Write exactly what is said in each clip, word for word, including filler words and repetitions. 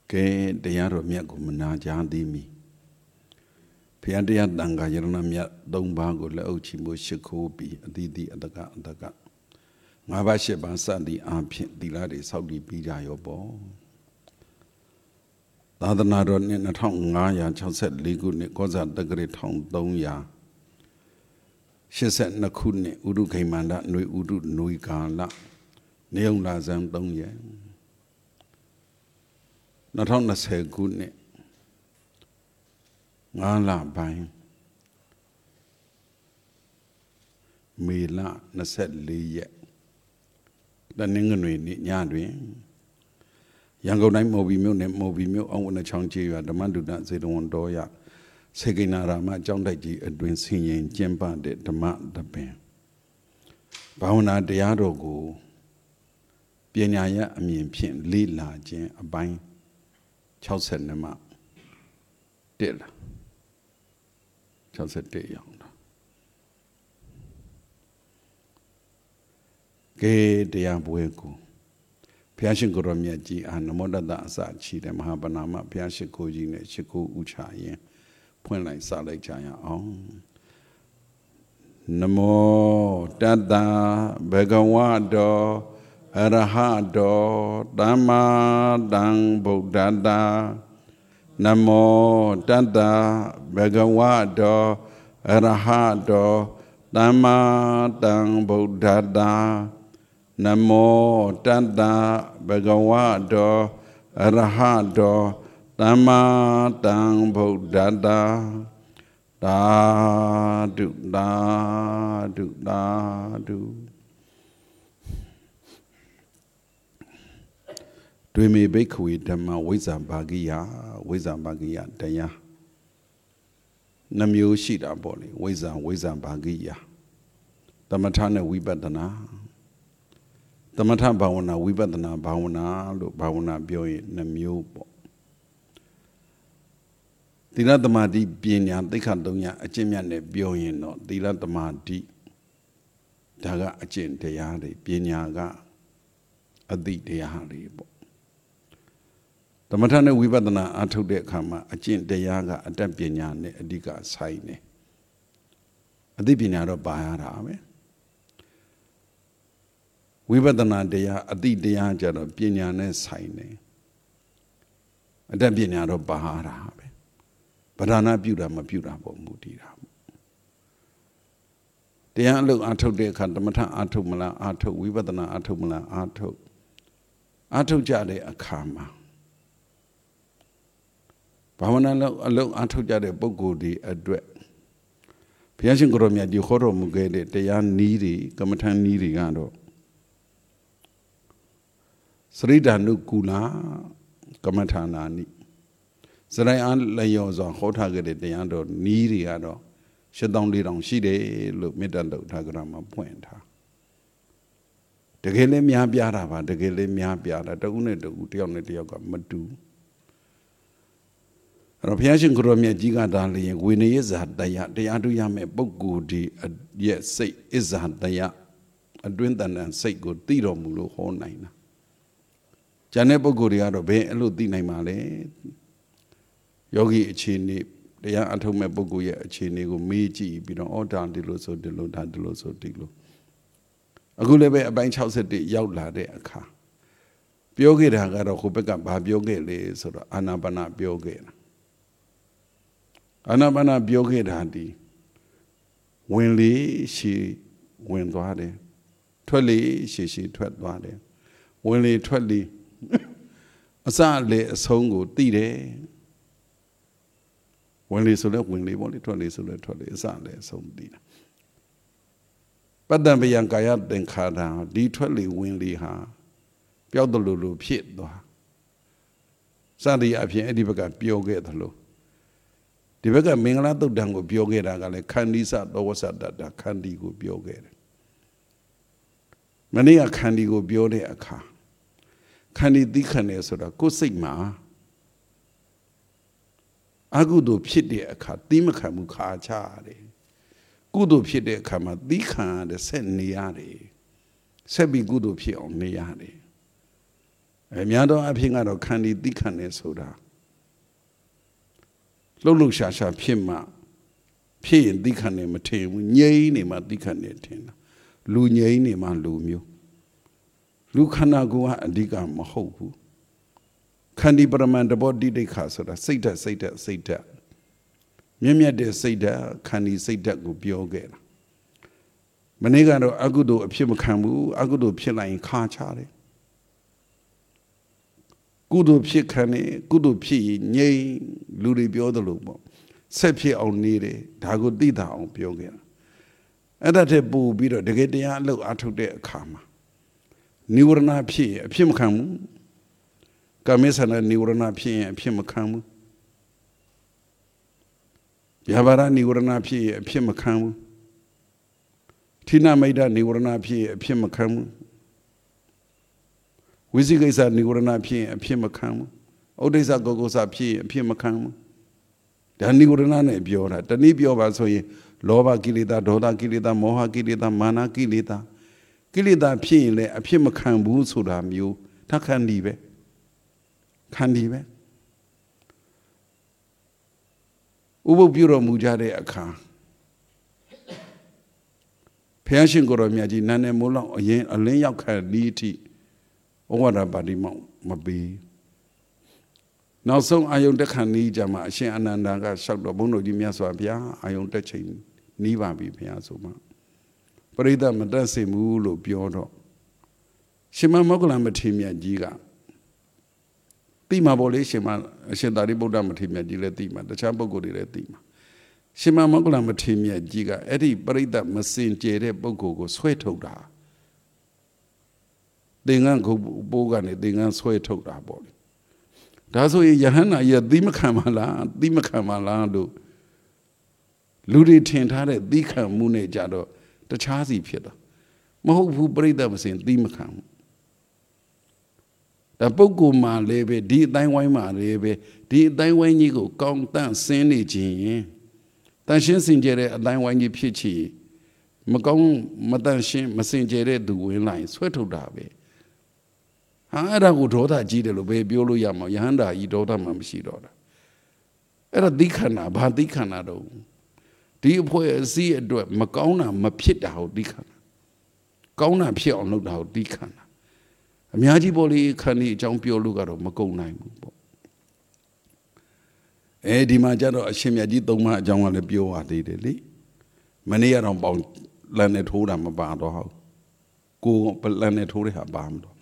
Ke deyaro miya kumna jadi mi. Pia deya tanga yarana miya dongbago le auchi mo shikobi adidi adaka adaka. Ngaba sheba sadi amphi dilari saudi bija yobo. Dadana ro ne na thong nga ya sixty-four ku ne koza dagre thong three ya. eighty-two ku ne udu khaimanda nui udu nui kala. Neung la zang three ya. twenty twenty ku ne nga la bai. Me la twenty-four ya. Da ningnui ni nya twin. Yango nai mobi myo ne mobi myo aung na chang chi ya dhamandu na se don do ya. Sekina rama chang dai ji adwin sin yin chin pa de dhama dabin. Bhavanaတရားတော်ကိုပညာရအမြင်ဖြင့်လေ့လာခြင်းအပိုင်းsixty-twoမှာတက်လာsixty-oneရောက်တာကဲတရားပွဲကိုဘုရားရှင်ကိုရောမြတ်ကြီးအာနမောတတအစချီတဲ့မဟာဗနာမဘုရားရှိခိုးကြီးနဲ့ရှိခိုးဥချရင်ဖွင့်လိုက်စလိုက်ကြရအောင်နမောတတဘဂဝတောအရဟတောသမ္မာသမ္ဗုဒ္ဓတ္တနမောတတဘဂဝတောအရဟတောသမ္မာသမ္ဗုဒ္ဓတ္တနမောတတ္တဘဂဝတောအရဟတောသမ္မာသမ္ဗုဒ္ဓတ္တသာဓုသာဓုသာဓုတွေမေဘိက္ခဝေဓမ္မဝိဇ္ဇာဘာဂိယဝိဇ္ဇာဘာဂိယတရားနှမျိုးရှိတာပေါ့လေဝိဇ္ဇာဝိဇ္ဇာဘာဂိယသမထနဲ့ဝိပဿနာသမထဘာဝနာဝိပဿနာဘာဝနာလို့ဘာဝနာပြောရင်နှမျိုးပေါ့သီလသမာဓိပညာသိက္ခာသုံးရအကျင့်မြတ်နဲ့ပြောရင်တော့သီလသမာဓိဒါကအကျင့်တရားတွေပညာကအသိတရားတွေပေါ့သမထနဲ့ဝိပဿနာအထုတ်တဲ့အခါမှာအကျင့်တရားကအတတ်ပညာနဲ့အဓိကဆိုင်နေအသိပညာတော့ပါရတာပဲဝိပဿနာတရားအသိတရားကြတော့ပညာနဲ့ဆိုင်နေအတတ်ပညာတော့ပါရတာပဲဗဒနာပြုတာမပြုတာပေါ့မူတည်တာတရားအလုပ်အထုတ်တဲ့အခါသမထအထုတ်မလားအထုတ်ဝိပဿနာအထုတ်မလားအထုတ်အထုတ်ကြတဲ့အခါမှာဘာဝနာလောက်အလုံးအထုတ်ကြတဲ့ပုဂ္ဂိုလ်ဒီအတွက်ဘုရားရှင်ကိုရောမြတ်ကြီးဟောတော်မူခဲ့တဲ့တရားနည်းတွေကမ္မထန်နည်းတွေကတော့စရိဒာနုကူလာကမ္မထာနာနိစရိုင်းအားလျော်စွာဟောထားခဲ့တဲ့တရားတော်နည်းတွေကတော့ရှစ်သောင်းလေးတောင်ရှိတယ်လို့မေတ္တာတုတ်ထာဂရမှာဖွင့်ထားတကယ်လည်းများပြားတာပါတကယ်လည်းများပြားတာတဦးနဲ့တဦးတယောက်နဲ့တယောက်ကမတူအဲ့တော့ဘုရားရှင်ကိုရောမြတ်ကြီးကဒါလျင်ဝိနည်းဇာတရားတရားတူရမယ်ပုဂ္ဂိုလ်ဒီရဲ့စိတ်အဇာတရားအတွင်းတန်တန်စိတ်ကိုသိတော်မူလို့ဟောနိုင်တာကျန်တဲ့ပုဂ္ဂိုလ်တွေကတော့ဘယ်အဲ့လိုသိနိုင်မှာလဲယောဂီအခြေအနေတရားအထုတ်မဲ့ပုဂ္ဂိုလ်ရဲ့အခြေအနေကိုမေးကြည့်ပြီးတော့အော်ဒါဒီလိုဆိုဒီလိုဒါဒီလိုဆိုဒီလိုအခုလည်းပဲအပိုင်းsixty-oneရောက်လာတဲ့အခါပြောခဲ့တာကတော့ဟိုဘက်ကဘာပြောခဲ့လဲဆိုတော့အာနာပါနပြောခဲ့တာအာနာပါနပြောခဲ့တာဒီဝင်လေရှည်ဝင်သွားတယ်ထွက်လေရှည်ရှည်ထွက်သွားတယ်ဝင်လေထွက်လေအစလေအဆုံးကိုသိတယ်ဝင်လေဆိုလဲဝင်လေပေါ့လေထွက်လေဆိုလဲထွက်လေအစလဲအဆုံးသိတာပတ္တံပယံကာယသင်္ခါရဒီထွက်လေဝင်လေဟာပျောက်တယ်လို့လို့ဖြစ်သွားစသည်အဖြစ်အဲ့ဒီဘက်ကပြောခဲ့တယ်လို့ဒီဘက်ကမင်္ဂလာတုတ်တံကိုပြောခဲ့တာကလည်းခန္ဒီစသောဝဆတတခန္ဒီကိုပြောခဲ့တယ်မနေ့ကခန္ဒီကိုပြောတဲ့အခါခန္ဒီသိခံတယ်ဆိုတာကိုယ်စိတ်မှာအကုသိုလ်ဖြစ်တဲ့အခါသီးမခံမှုခါချရတယ်ကုသိုလ်ဖြစ်တဲ့အခါမှာသီးခံရတဲ့ဆက်နေရတယ်ဆက်ပြီးကုသိုလ်ဖြစ်အောင်နေရတယ်အများသောအဖြစ်ကတော့ခန္တီသိခံတယ်ဆိုတာလှုပ်လှုပ်ရှားရှားဖြစ်မှဖြစ်ရင်သိခံတယ်မထင်ဘူးငြိမ်းနေမှသိခံတယ်ထင်တာလူငြိမ်းနေမှလူမျိုးလူခန္ဓာကိုယ်ကအဓိကမဟုတ်ဘူးခန္တီပရမန်တဘောတိဋ္ဌိခါဆိုတာစိတ်ဓာတ်စိတ်ဓာတ်စိတ်ဓာတ်မြင့်မြတ်တဲ့စိတ်ဓာတ်ခန္တီစိတ်ဓာတ်ကိုပြောခဲ့တာမနေ့ကတော့အကုသိုလ်အဖြစ်မခံဘူးအကုသိုလ်ဖြစ်လိုက်ရင်ခါချတယ်ကုသိုလ်ဖြစ်ခံတယ်ကုသိုလ်ဖြစ်ရင်ငြိမ်လူတွေပြောသလိုပေါ့ဆက်ဖြစ်အောင်နေတယ်ဒါကိုသိတာအောင်ပြောခဲ့တာအဲ့ဒါတည်းပို့ပြီးတော့တကယ်တရားအလုပ်အထုတ်တဲ့အခါမှာနိဝရဏဖြစ်ရင်အဖြစ်မခံဘူးကာမေသနာနိဝရဏဖြစ်ရင်အဖြစ်မခံဘူးဗျာပါဒနိဝရဏဖြစ်ရင်အဖြစ်မခံဘူးဌိနမိတ်တနိဝရဏဖြစ်ရင်အဖြစ်မခံဘူးဝိသိကိစ္စနိဝရဏဖြစ်ရင်အဖြစ်မခံဘူးဥဒိစ္စကောကောစဖြစ်ရင်အဖြစ်မခံဘူးဒါနိဝရဏနဲ့ပြောတာတနည်းပြောပါဆိုရင်လောဘကိလေသာဒေါသကိလေသာမောဟကိလေသာမာနကိလေသာကိလေသာဖြစ်ရင်လည်းအဖြစ်မခံဘူးဆိုတာမျိုးထခန္ဒီပဲခန္ဒီပဲဥပုပ်ပြုတော်မူကြတဲ့အခါဘုရားရှင်ကိုယ်တော်မြတ်ကြီးနာနေမိုးလောက်အရင်အလင်းရောက်ခံဒီအထိဩဝါဒပါဠိမောက်မပေးနောက်ဆုံးအာယုန်တက်ခံနီးကြမှာအရှင်အနန္ဒာကလျှောက်တော့ဘုန်းတော်ကြီးမြတ်စွာဘုရားအာယုန်တက်ချိန်နီးပါပြီဘုရားဆိုမှပရိသတ်မတက်စေဘူးလို့ပြောတော့ရှင်မမောက္ကလမထေရမြတ်ကြီးကသိမှာပေါ့လေရှင်မအရှင်သာရိပုတ္တမထေရမြတ်ကြီးလည်းသိမှာတခြားပုဂ္ဂိုလ်တွေလည်းသိမှာရှင်မမောက္ကလမထေရမြတ်ကြီးကအဲ့ဒီပရိသတ်မစင်ကြယ်တဲ့ပုဂ္ဂိုလ်ကိုဆွဲထုတ်တာသင်္ကန်းခုပိုးကနေသင်္ကန်းဆွဲထုတ်တာပေါ့လေဒါဆိုရင်ယဟန္တာကြီးသီးမခံပါလားသီးမခံပါလားလို့လူတွေထင်ထားတဲ့သီးခံမှုနဲ့ကြတော့တခြားစီဖြစ်တာမဟုတ်ဘူးပရိသတ်မစင်သီးမခံဘူးဒါပုဂ္ဂိုလ်မှလည်းပဲဒီအတိုင်းဝိုင်းမှလည်းပဲဒီအတိုင်းဝိုင်းကြီးကိုကောင်းတန့်ဆင်းနေခြင်းတန်ရှင်းစင်ကြယ်တဲ့အတိုင်းဝိုင်းကြီးဖြစ်ချီမကောင်းမတန်ရှင်းမစင်ကြယ်တဲ့သူဝင်လာရင်ဆွဲထုတ်တာပဲဟာအဲ့ဒါကိုဒေါသကြီးတယ်လို့ပဲပြောလို့ရမှာယဟန္တာကြီးဒေါသမှမရှိတော့တာအဲ့ဒါသီခန္ဓာဘာသီခန္ဓာတော့ဒီအဖွဲအစည်းအတွက်မကောင်းတာမဖြစ်တာဟုတ်သီခန္ဓာကောင်းတာဖြစ်အောင်လုပ်တာဟုတ်သီခန္ဓာအများကြီးပေါ်လေခန္ဒီအကြောင်းပြောလို့ကတော့မကုန်နိုင်ဘူးပေါ့အဲဒီမှာကျတော့အရှင်မြတ်ကြီးသုံးပါးအကြောင်းကလည်းပြောရသေးတယ်လေမနေ့ကတော့ပေါင်လန်နဲ့ထိုးတာမပါတော့ဟုတ်ကိုလန်နဲ့ထိုးတဲ့ဟာပါမတော့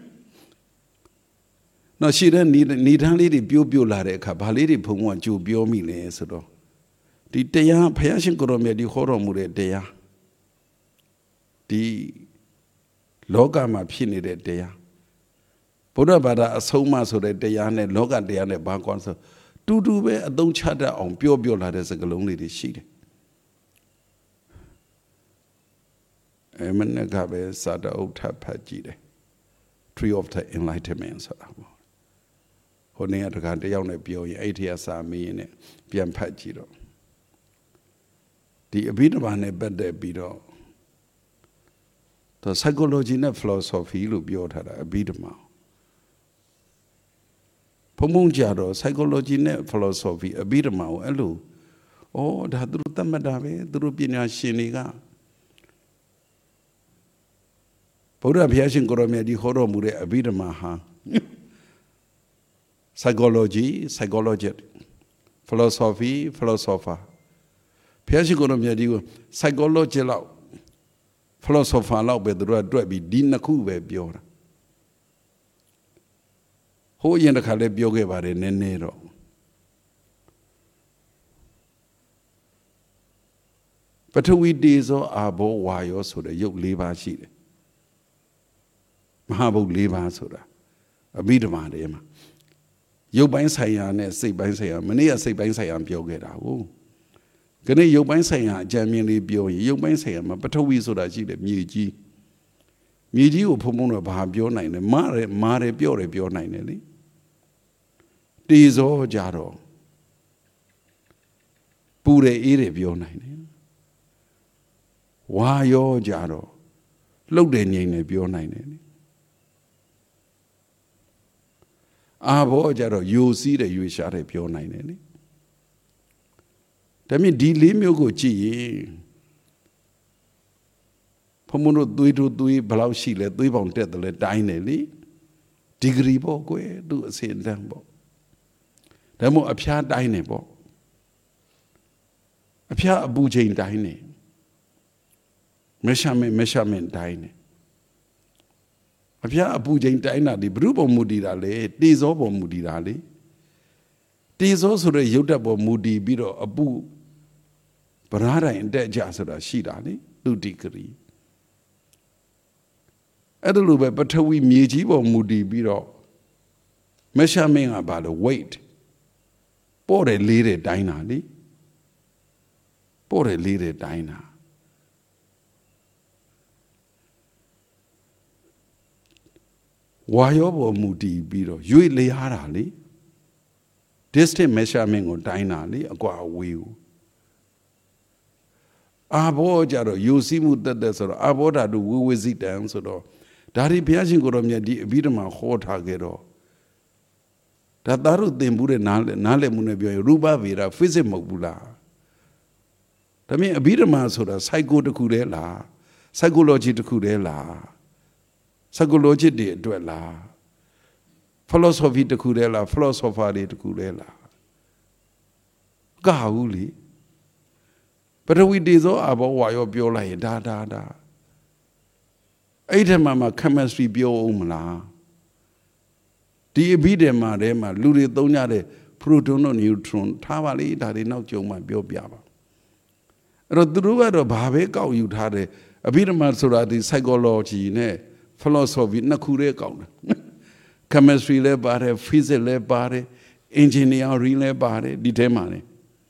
နော်ရှိတဲ့နေထန်းလေးတွေပြိုးပြိုးလာတဲ့အခါဘာလေးတွေဘုံကကြိုပြောမိလဲဆိုတော့ဒီတရားဘုရားရှင်ကိုရောမြတ်ဒီဟောတော်မူတဲ့တရားဒီလောကမှာဖြစ်နေတဲ့တရားဘုရားဘာသာအဆုံးအမဆိုတဲ့တရားနဲ့လောကတရားနဲ့ဘာကွာဆိုတူတူပဲအသုံးချတတ်အောင်ပြောပြောလာတဲ့စကားလုံးလေးတွေရှိတယ်အဲမနေ့ကပဲစာတအုပ်ထပ်ဖတ်ကြည့်တယ် Tree of the Enlightenment ဆိုတာပေါ့ဟိုနေ့ကတခါတယောက်နဲ့ပြောရင်အဲ့ဒီအစာမင်းနဲ့ပြန်ဖတ်ကြည့်တော့ဒီအဘိဓမ္မာနဲ့ပတ်သက်ပြီးတော့သူ psychology နဲ့ philosophy လို့ပြောထားတာအဘိဓမ္မာဘုံဘုံကြတော့ psychology နဲ့ philosophy အဘိဓမ္မာကိုအဲ့လိုဩဒါသူတို့သတ်မှတ်တာပဲသူတို့ပညာရှင်တွေကဘုရားဘုရားရှင်ကိုရောမြတ်ကြီးဟောတော်မူတဲ့အဘိဓမ္မာဟာ psychology psychologist philosophy philosopher ဘုရားရှင်ကိုရောမြတ်ကြီးကို psychology လောက် philosopher လောက်ပဲသူတို့ကတွက်ပြီးဒီနှစ်ခုပဲပြောတာဟိုအရင်တစ်ခါလည်းပြောခဲ့ပါတယ်နည်းနည်းတော့ပထဝီတေဇောအာဘောဝါယောဆိုတဲ့ရုပ်၄ပါးရှိတယ်မဟာဘုတ်၄ပါးဆိုတာအဘိဓမ္မာထဲမှာရုပ်ပိုင်းဆိုင်ရာနဲ့စိတ်ပိုင်းဆိုင်ရာမနေ့ကစိတ်ပိုင်းဆိုင်ရာပြောခဲ့တာကိုခဏရုပ်ပိုင်းဆိုင်ရာအကြံဉာဏ်လေးပြောရင်ရုပ်ပိုင်းဆိုင်ရာမှာပထဝီဆိုတာရှိတယ်မြေကြီးမြေကြီးကိုဖုံဖုံတော့ဘာပြောနိုင်လဲမားတယ်မားတယ်ပြောတယ်ပြောနိုင်တယ်လေတေဇောကြတော့ပူတယ်အေးတယ်ပြောနိုင်တယ်ဝါယောကြတော့လှုပ်တယ်ငြိမ်တယ်ပြောနိုင်တယ်လေအာဘောကြတော့ယိုစီးတယ်ရွေရှားတယ်ပြောနိုင်တယ်လေဒါမြင်ဒီလေးမျိုးကိုကြည့်ရင်ဖုံမတို့သွေးတို့သွေးဘယ်လောက်ရှိလဲသွေးပေါင်တက်တယ်လဲတိုင်းတယ်လေဒီဂရီပေါ့ကွယ်သူ့အစင်တန်းပေါ့ဒါမို့အဖျားတိုင်းတယ်ပေါ့အဖျားအပူချိန်တိုင်းတယ်မရှာမင်းမရှာမင်းတိုင်းတယ်အဖျားအပူချိန်တိုင်းတာဒီဘုရုပုံမူတည်တာလေတေဇောပုံမူတည်တာလေတေဇောဆိုတဲ့ရုပ်ဓာတ်ပေါ်မူတည်ပြီးတော့အပူဗရာတိုင်းအတက်အကျဆိုတာရှိတာလေသူဒီဂရီအဲ့ဒါလိုပဲပထဝီမြေကြီးပေါ်မူတည်ပြီးတော့မရှာမင်းကဘာလို့ weight ပေါ်တယ်လေးတယ်တိုင်းတာလေပေါ်တယ်လေးတယ်တိုင်းတာဝါရောပေါ်မူတည်ပြီးတော့ရွေ့လျားတာလေ distance measurement ကိုတိုင်းတာလေအကွာအဝေးကိုအာဘောကြတော့ယိုစီးမှုတက်တက်ဆိုတော့အာဘောဓာတုဝိဝိဇိတံဆိုတော့ဒါဒီဘုရားရှင်ကိုတော်မြတ်ဒီအဘိဓမ္မာဟောထားခဲ့တော့ဒါသားတို့သင်ဘူးတဲ့နားနားလည်မှုနဲ့ပြောရင်ရူပဗေဒ physics မဟုတ်ဘူးလားဒါမြင်အဘိဓမ္မာဆိုတာ psycho တခုတည်းလား psychology တခုတည်းလား psychology တွေအတွက်လား philosophy တခုတည်းလား philosopher တွေတခုတည်းလားကဟုတ်လေပထဝီတေဇောအဘောဝါရောပြောလိုက်ရင်ဒါဒါဒါအဲ့ဒီမှာမှ chemistry ပြောအောင်မလားဒီအဘိဓမ္မာထဲမှာလူတွေသုံးကြတဲ့ proton နဲ့ neutron ထားပါလေဒါတွေနောက်ကြုံမှပြောပြပါအဲ့တော့သူတို့ကတော့ဘာပဲကောက်ယူထားတယ်အဘိဓမ္မာဆိုတာဒီ psychology နဲ့ philosophy နှစ်ခုတည်းကောက်တယ် chemistry လည်းပါတယ် physics လည်းပါတယ် engineering လည်းပါတယ်ဒီထဲမှာလေ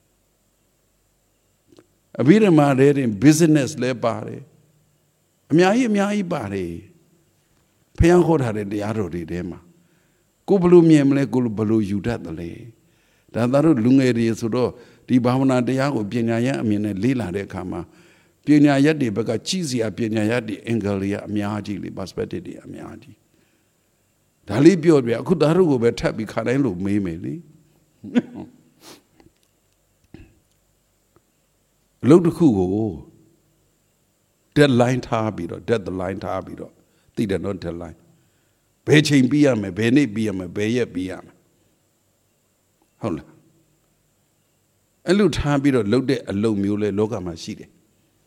အဘိဓမ္မာတွေတင် business လည်းပါတယ်အများကြီးအများကြီးပါတယ်ဖျံခေါ်ထားတဲ့တရားတော်တွေထဲမှာကိုဘလို့မြင်မလဲကိုဘလို့ယူတတ်တယ်လေဒါသာတို့လူငယ်တွေဆိုတော့ဒီဘာဝနာတရားကိုပညာရအမြင်နဲ့လေ့လာတဲ့အခါမှာပညာရတွေဘက်ကကြည့်စရာပညာရတွေ angle တွေအများကြီးလေ perspective တွေအများကြီးဒါလေးပြောပြအခုသားတို့ကိုပဲထပ်ပြီးခါတိုင်းလို့မေးမယ်လေအလုပ်တစ်ခုကို deadline ထားပြီးတော့ deadline ထားပြီးတော့သိတယ်နော် deadline ဘယ်ချိန်ပြီးရမယ်ဘယ်နေ့ပြီးရမယ်ဘယ်ရက်ပြီးရမယ်ဟုတ်လားအဲ့လိုထားပြီးတော့လုပ်တဲ့အလုပ်မျိုးလဲလောကမှာရှိတယ်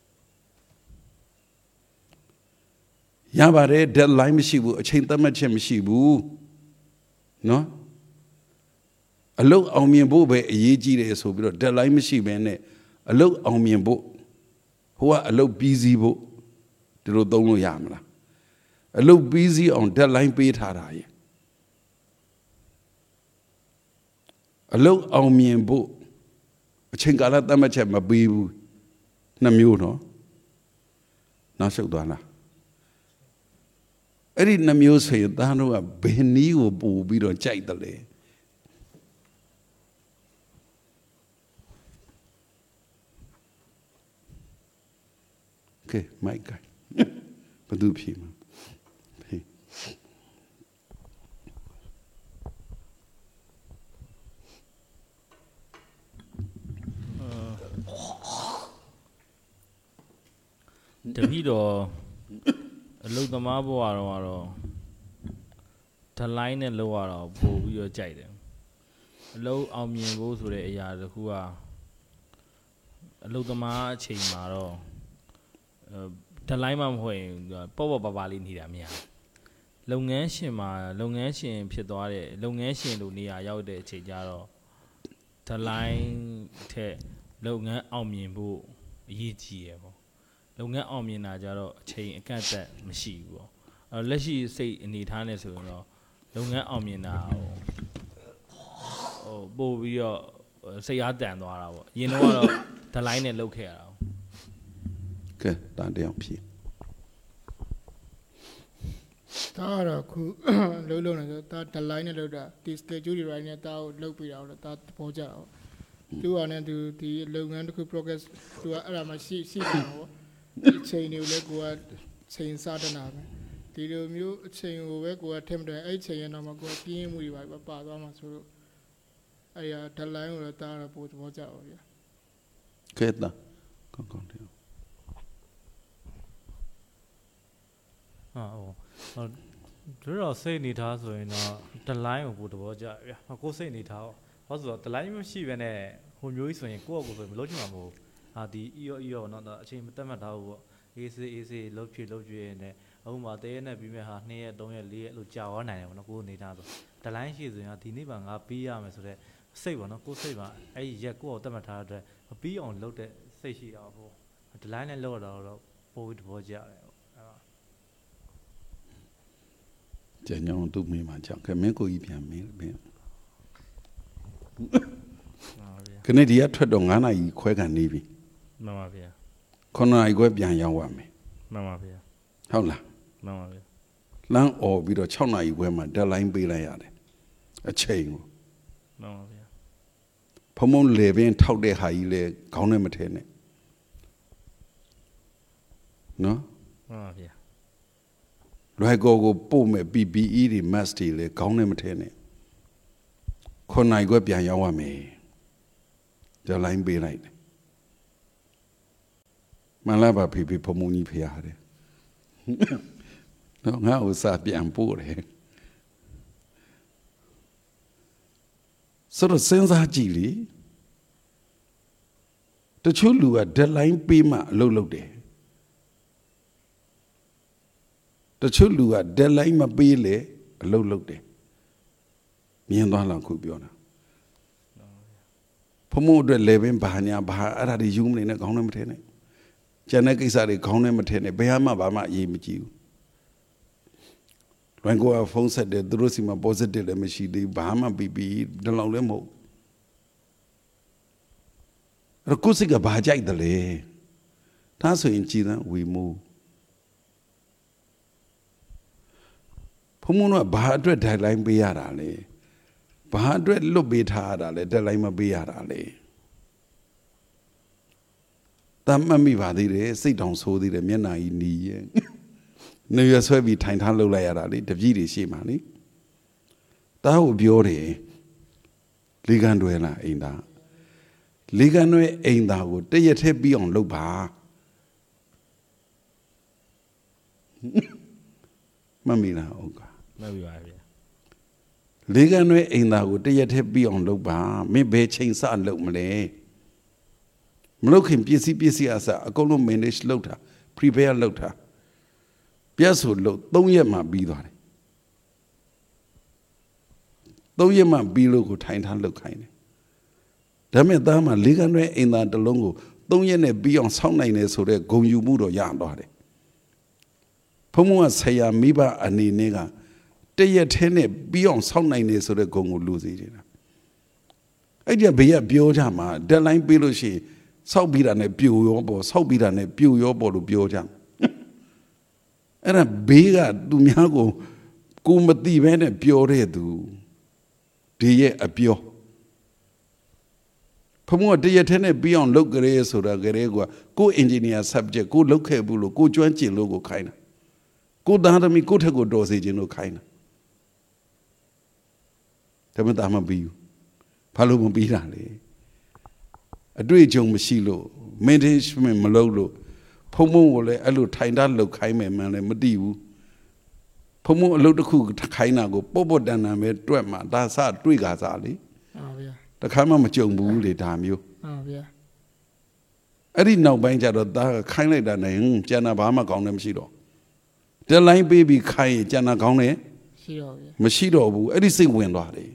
ရပါတယ် deadline မရှိဘူးအချိန်သတ်မှတ်ချက်မရှိဘူးနော်အလုပ်အောင်မြင်ဖို့ပဲအရေးကြီးတယ်ဆိုပြီးတော့ deadline မရှိဘဲနဲ့အလုပ်အောင်မြင်ဖို့ဟိုကအလုပ်ပြီးစီးဖို့ဒီလိုသုံးလို့ရမလားအလုပ်ပြီးစီးအောင် deadline ပေးထားတာရဲ့အလုပ်အောင်မြင်ဖို့အချိန်ကာလသတ်မှတ်ချက်မပေးဘူးနှစ်မျိုးနော်နောက်ရှုပ်သွားလားအဲ့ဒီနှမျိုးဆိုရင်သားတို့ကဘယ်နည်းကိုပို့ပြီးတော့ကြိုက်တယ်လေကဲမိုက်ကဘယ်သူဖြေမှာဖြေတပည့်တော်အလုသမားဘဝတော့ကတော့ဒလိုင်းနဲ့လောက်ရတော့ပို့ပြီးတော့ကြိုက်တယ်အလုအောင်မြင်ဖို့ဆိုတဲ့အရာတစ်ခုကအလုသမားအချိန်မှာတော့ဒလိုင်းမှမဟုတ်ရင်ပေါ့ပေါ့ပါပါလေးနေတာမရလုပ်ငန်းရှင်မှာလုပ်ငန်းရှင်ဖြစ်သွားတဲ့လုပ်ငန်းရှင်လိုနေရာရောက်တဲ့အချိန်ကျတော့ဒလိုင်းထက်လုပ်ငန်းအောင်မြင်ဖို့အရေးကြီးရပေါ့လုပ်ငန်းအောင်မြင်တာကြတော့အချိန်အကန့်အသတ်မရှိဘူးပေါ့အဲလက်ရှိစိတ်အနေထားနဲ့ဆိုရင်တော့လုပ်ငန်းအောင်မြင်တာဟိုပို့ပြီးတော့စိတ်အားတန်သွားတာပေါ့အရင်တော့ကတော့ဒလိုင်းနဲ့လုပ်ခဲ့ရတာကဲတန်တရားဖြေဒါကတော့ခုလုံးလုံးနေဆိုဒါဒလိုင်းနဲ့လုပ်တာဒီ schedule တွေ right နဲ့ဒါကိုလုပ်ပြီးတော့ဒါသဘောကျတော့သူကလည်းသူဒီလုပ်ငန်းတစ်ခု progress သူကအဲ့ဒါမှရှိရှိနေတာပေါ့ဒီချိန်တွေကိုလည်းကိုကချိန်စားတနာပဲဒီဒီလိုမျိုးအချိန်ကိုပဲကိုကထင်တယ်အဲ့အချိန်ရတော့မှကိုကပြင်းမှုတွေပါပါသွားမှာဆိုတော့အဲ့ရ deadline ကိုတော့တားတော့ပို့သဘောကျပါဗျာကဲတာကောင်းကောင်းတယ်ဟာဟိုတို့တော့စိတ်နေထားဆိုရင်တော့ deadline ကိုပို့သဘောကျဗျာကိုစိတ်နေထားဟောဆိုတော့ deadline မရှိဘဲနဲ့ဟိုမျိုးကြီးဆိုရင်ကိုယ့်အကိုဆိုရင်မလုပ်ချင်မှာမဟုတ်ဟာဒီ E O E O เนาะအချိန်မတက်မှတ်ထားဘူးပေါ့ A C A C လုပ်ဖြစ်လုပ်ဖြစ်နေအခုမှတရက်နဲ့ပြီးမဲ့ဟာနှစ်ရက်သုံးရက်လေးရက်လို့ကြာသွားနိုင်တယ်ပေါ့နော်ကိုယ်နေသားဆို deadline ရှိဆိုရင်ဒီနေ့ပါငါပြီးရမယ်ဆိုတော့စိတ်ပေါ့နော်ကိုယ်စိတ်ပါအဲ့ဒီရက်ကိုယ့်ကိုတက်မှတ်ထားတဲ့မပြီးအောင်လုပ်တဲ့စိတ်ရှိတာပေါ့ deadline နဲ့လုပ်ရတော့ပို့ပြီးသဘောကျတယ်အဲ့ဒါကျန်အောင်သူ့မိမှကြောက်ခင်မင်းကိုကြီးပြန်မင်းဘင်းခဏဒီကထွက်တော့9နာရီခွဲကန်နေပြီမှန်ပါဗျာ 9နာရီခွဲပြန်ရောက်ရမယ်မှန်ပါဗျာဟုတ်လားမှန်ပါဗျာလမ်းអော်ပြီးတော့6နာရီခွဲမှာ deadline ပေးလိုက်ရတယ်အချိန်ကိုမှန်ပါဗျာဖုံဖုံလေပင်ထောက်တဲ့ဟာကြီးလေခေါင်းနဲ့မထဲနဲ့နော်မှန်ပါဗျာလွယ်ကောကိုပို့မဲ့ P P E တွေ mask တွေလေခေါင်းနဲ့မထဲနဲ့9နာရီခွဲပြန်ရောက်ရမယ်deadline ပေးလိုက်တယ်မလာပါဖေဖေဖုံဖုံကြီးဖျားတယ်တော့ငါ့ဥစားပြန်ပို့တယ်ဆိုတော့စဉ်းစားကြည့်လေတချို့လူက deadline ပေးမှအလုပ်လုပ်တယ်တချို့လူက deadline မပေးလေအလုပ်လုပ်တယ်မြင်သွားလားခုပြောတာဖုံဖုံအတွက်လေပင်ဘာညာဘာအဲ့ဒါတွေယူမနေနဲ့ခေါင်းနဲ့မထဲနဲ့ကျန်တဲ့ကိစ္စတွေခေါင်းနဲ့မထဲနဲ့ဘယ်မှဘာမှအရေးမကြီးဘူးလွန်ကောဖုန်းဆက်တယ်သူတို့စီမှာ positive လည်းမရှိသေးဘူးဘာမှပြီးပြီးဒီလောက်လည်းမဟုတ်အဲ့ကိုစိတ်ကဘာကြိုက်တယ်လဲဒါဆိုရင်ကြည်သန်းဝီမူဖုံဖုံကဘာအတွက် deadline ပေးရတာလဲဘာအတွက်လွတ်ပေးထားရတာလဲ deadline မပေးရတာလဲတမ်းမှတ်မိပါသေးတယ်စိတ်တောင်ဆိုးသေးတယ်မျက်နှာကြီးနီးရဲ့နေရဆွဲပြီးထိုင်ထားလှုပ်လိုက်ရတာလေတပြည့်တွေရှိမှလေတားကိုပြောတယ်လေးကန်တွဲလားအိမ်သားလေးကန်တွဲအိမ်သားကိုတရက်ထဲပြီးအောင်လုပ်ပါမမီလားဟုတ်ကမဟုတ်ပါဗျာလေးကန်တွဲအိမ်သားကိုတရက်ထဲပြီးအောင်လုပ်ပါမင်းဘယ်ချိန်စလုပ်မလဲမလုပ်ခင်ပစ္စည်းပစ္စည်းအစားအကုန်လုံး manage လုပ်တာ prepare လုပ်တာပြတ်ဆိုလို့သုံးရက်မှပြီးသွားတယ်သုံးရက်မှပြီးလို့ကိုထိုင်ထားလုပ်ခိုင်းတယ်ဒါမဲ့သားမှလေးကန်တွဲအိမ်သားတစ်လုံးကိုသုံးရက်နဲ့ပြီးအောင်စောင့်နိုင်တယ်ဆိုတော့ဂုံယူမှုတော့ရသွားတယ်ဖုံဖုံကဆရာမိဘအနေနဲ့ကတရက်ထဲနဲ့ပြီးအောင်စောင့်နိုင်တယ်ဆိုတော့ဂုံကိုလူစီနေတာအဲ့ဒီဘေးကပြောကြမှာ deadline ပေးလို့ရှိရင်စောက်ပြီးတာနဲ့ပြိုရောပေါ့စောက်ပြီးတာနဲ့ပြိုရောပေါ့လို့ပြောကြအဲ့ဒါဘေးကသူများကိုကိုမသိဘဲနဲ့ပြောတဲ့သူဒီရဲ့အပြောဖုံကတရက်ထဲနဲ့ပြီးအောင်လုပ်ကြရဲဆိုတာကြရဲကကို engineer subject ကိုလုပ်ခဲ့ဘူးလို့ကိုကျွမ်းကျင်လို့ကိုခိုင်းတာကိုသားသမီးကိုထက်ကိုတော်စေခြင်းလို့ခိုင်းတာဒါမှမဟုတ်မပြီးဘူးဘာလို့မပြီးတာလဲအတွေ့အကြုံမရှိလို့ management မလုပ်လို့ဖုံဖုံကိုလည်းအဲ့လိုထိုင်တာလှုပ်ခိုင်းမယ်မှန်းလည်းမသိဘူးဖုံဖုံအလုပ်တစ်ခုခိုင်းတာကိုပေါ့ပေါ့တန်တန်ပဲတွက်မှဒါစတွေ့ကြစားလေဟုတ်ဗျာတခါမှမကြုံဘူးလေဒါမျိုးဟုတ်ဗျာအဲ့ဒီနောက်ပိုင်းကျတော့ဒါခိုင်းလိုက်တာနဲ့ကျန်တာဘာမှကောင်းတယ်မရှိတော့deadline ပေးပြီးခိုင်းရင်ကျန်တာကောင်းတယ်ရှိတော့ဗျာမရှိတော့ဘူးအဲ့ဒီစိတ်ဝင်သွားတယ်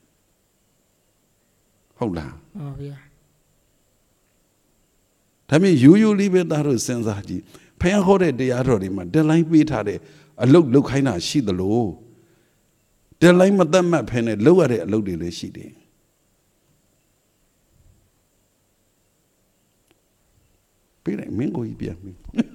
ဟုတ်လားဟုတ်ဗျာဒါပေမဲ့ယူယူလေးပဲသားတို့စဉ်းစားကြည့်ဖျားဟောတဲ့တရားတော်တွေမှာ deadline ပေးထားတဲ့အလုပ်လုပ်ခိုင်းတာရှိသလို deadline မသတ်မှတ်ဖ ೇನೆ လုပ်ရတဲ့အလုပ်တွေလည်းရှိတယ်ပြီးတယ်မင်းကိုကြီးပြန်ပြီ